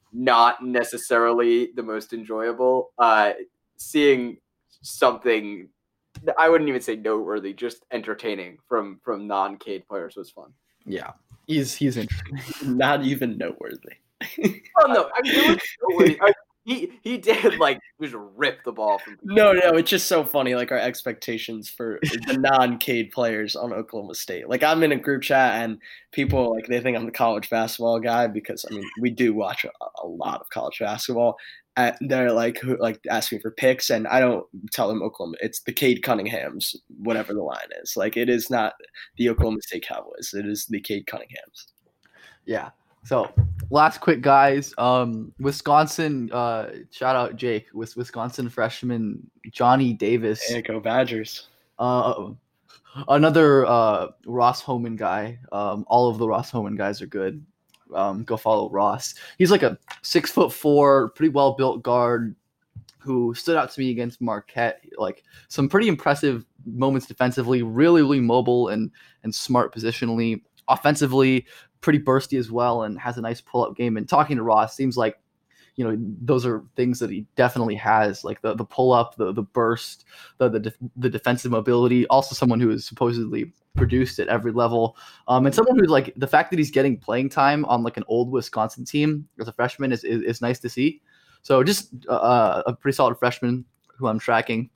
not necessarily the most enjoyable, uh, seeing something I wouldn't even say noteworthy, just entertaining from from non-Cade players was fun. Yeah, he's he's interesting. Not even noteworthy. Oh no, I mean, it was noteworthy. I, he he did like just rip the ball from people. No, no, it's just so funny. Like our expectations for the non-Cade players on Oklahoma State. Like I'm in a group chat and people like they think I'm the college basketball guy because I mean we do watch a, a lot of college basketball. And they're like who like ask me for picks and I don't tell them Oklahoma. It's the Cade Cunninghams, whatever the line is. Like it is not the Oklahoma State Cowboys. It is the Cade Cunninghams. Yeah. So last quick guys, um, Wisconsin, uh, shout out Jake, with Wisconsin freshman Johnny Davis. Hey, go Badgers. Uh, another uh, Ross Homan guy. Um, all of the Ross Homan guys are good. Um, go follow Ross. He's like a six foot four, pretty well built guard who stood out to me against Marquette. Like some pretty impressive moments defensively, really, really mobile and and smart positionally. Offensively, pretty bursty as well, and has a nice pull-up game. And talking to Ross, seems like, you know, those are things that he definitely has, like the the pull-up, the the burst, the the, def- the defensive mobility. Also, someone who is supposedly produced at every level, um, and someone who's like the fact that he's getting playing time on like an old Wisconsin team as a freshman is is, is nice to see. So just uh, a pretty solid freshman who I'm tracking,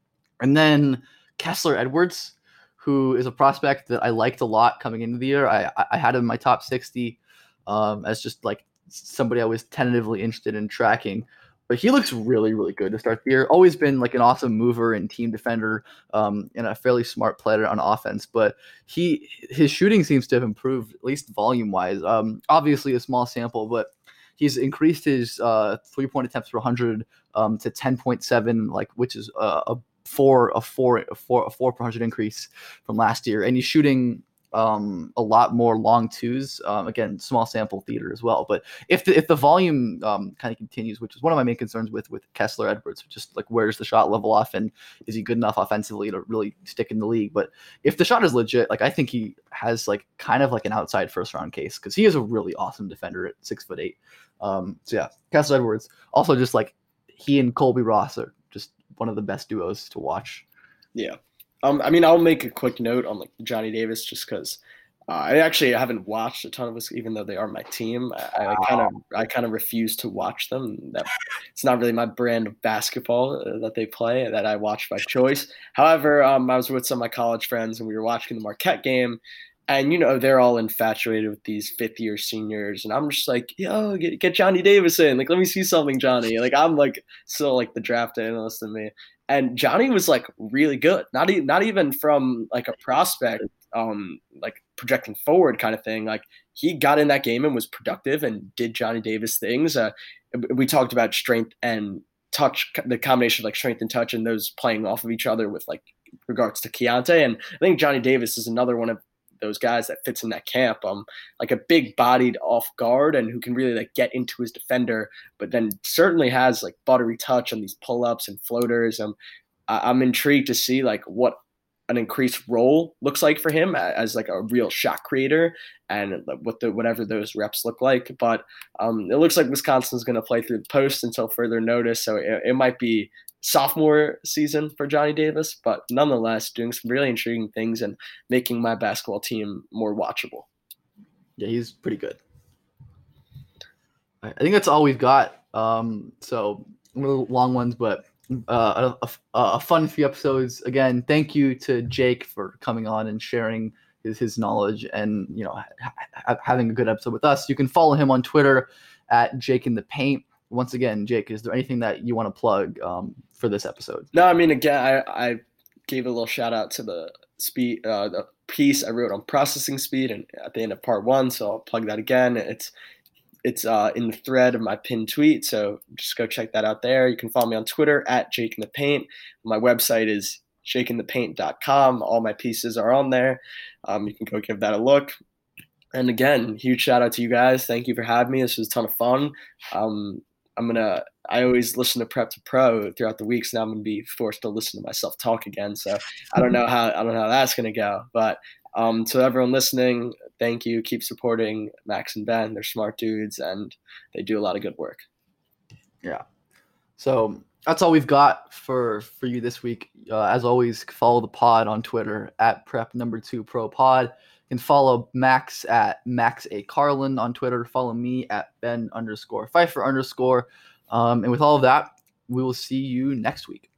and then Kessler Edwards, who is a prospect that I liked a lot coming into the year. I, I had him in my top sixty um, as just like somebody I was tentatively interested in tracking. But he looks really, really good to start the year. Always been like an awesome mover and team defender um, and a fairly smart player on offense. But he his shooting seems to have improved, at least volume-wise. Um, obviously a small sample, but he's increased his uh, three-point attempts per one hundred um, to ten point seven, like which is uh, a four a four a four a four per hundred increase from last year, and he's shooting um a lot more long twos. Um again, small sample theater as well, but if the if the volume um kind of continues, which is one of my main concerns with with Kessler Edwards, just like where's the shot level off and is he good enough offensively to really stick in the league? But if the shot is legit, like I think he has like kind of like an outside first round case because he is a really awesome defender at six foot eight. Um so yeah, Kessler Edwards. Also just like he and Colby Ross are just one of the best duos to watch. Yeah. Um, I mean, I'll make a quick note on like Johnny Davis just because uh, I actually haven't watched a ton of this, even though they are my team. I kind of I kind of refuse to watch them. That it's not really my brand of basketball uh, that they play that I watch by choice. However, um, I was with some of my college friends and we were watching the Marquette game. And, you know, they're all infatuated with these fifth-year seniors. And I'm just like, yo, get, get Johnny Davis in. Like, let me see something, Johnny. Like, I'm, like, still, like, the draft analyst in me. And Johnny was, like, really good. Not, e- not even from, like, a prospect, um, like, projecting forward kind of thing. Like, he got in that game and was productive and did Johnny Davis things. Uh, we talked about strength and touch, the combination of, like, strength and touch and those playing off of each other with, like, regards to Keontae. And I think Johnny Davis is another one of those guys that fits in that camp, um, like a big bodied off guard and who can really like get into his defender, but then certainly has like buttery touch on these pull ups and floaters. Um, I- I'm intrigued to see like what an increased role looks like for him as like a real shot creator and what the, whatever those reps look like. But um, it looks like Wisconsin's going to play through the post until further notice. So it, it might be sophomore season for Johnny Davis, but nonetheless doing some really intriguing things and making my basketball team more watchable. Yeah, he's pretty good. I think that's all we've got. Um, so a little long ones, but uh, a, a, a fun few episodes. Again, thank you to Jake for coming on and sharing his his knowledge and you know ha- having a good episode with us. You can follow him on Twitter at Jake in the Paint. Once again, Jake, is there anything that you want to plug um, for this episode? No, I mean, again, I, I gave a little shout out to the speed, uh, the piece I wrote on processing speed, and at the end of part one. So I'll plug that again. It's it's uh, in the thread of my pinned tweet, so just go check that out there. You can follow me on Twitter at Jake in the Paint. My website is jake in the paint dot com. All my pieces are on there. Um, you can go give that a look. And again, huge shout out to you guys. Thank you for having me. This was a ton of fun. Um, I'm gonna. I always listen to Prep to Pro throughout the weeks. Now I'm gonna be forced to listen to myself talk again. So I don't know how. I don't know how that's gonna go. But um, to everyone listening, thank you. Keep supporting Max and Ben. They're smart dudes and they do a lot of good work. Yeah. So that's all we've got for for you this week. Uh, as always, follow the pod on Twitter at Prep Number Two Pro Pod. You can follow Max at Max A. Carlin on Twitter. Follow me at Ben underscore Pfeiffer underscore. Um, and with all of that, we will see you next week.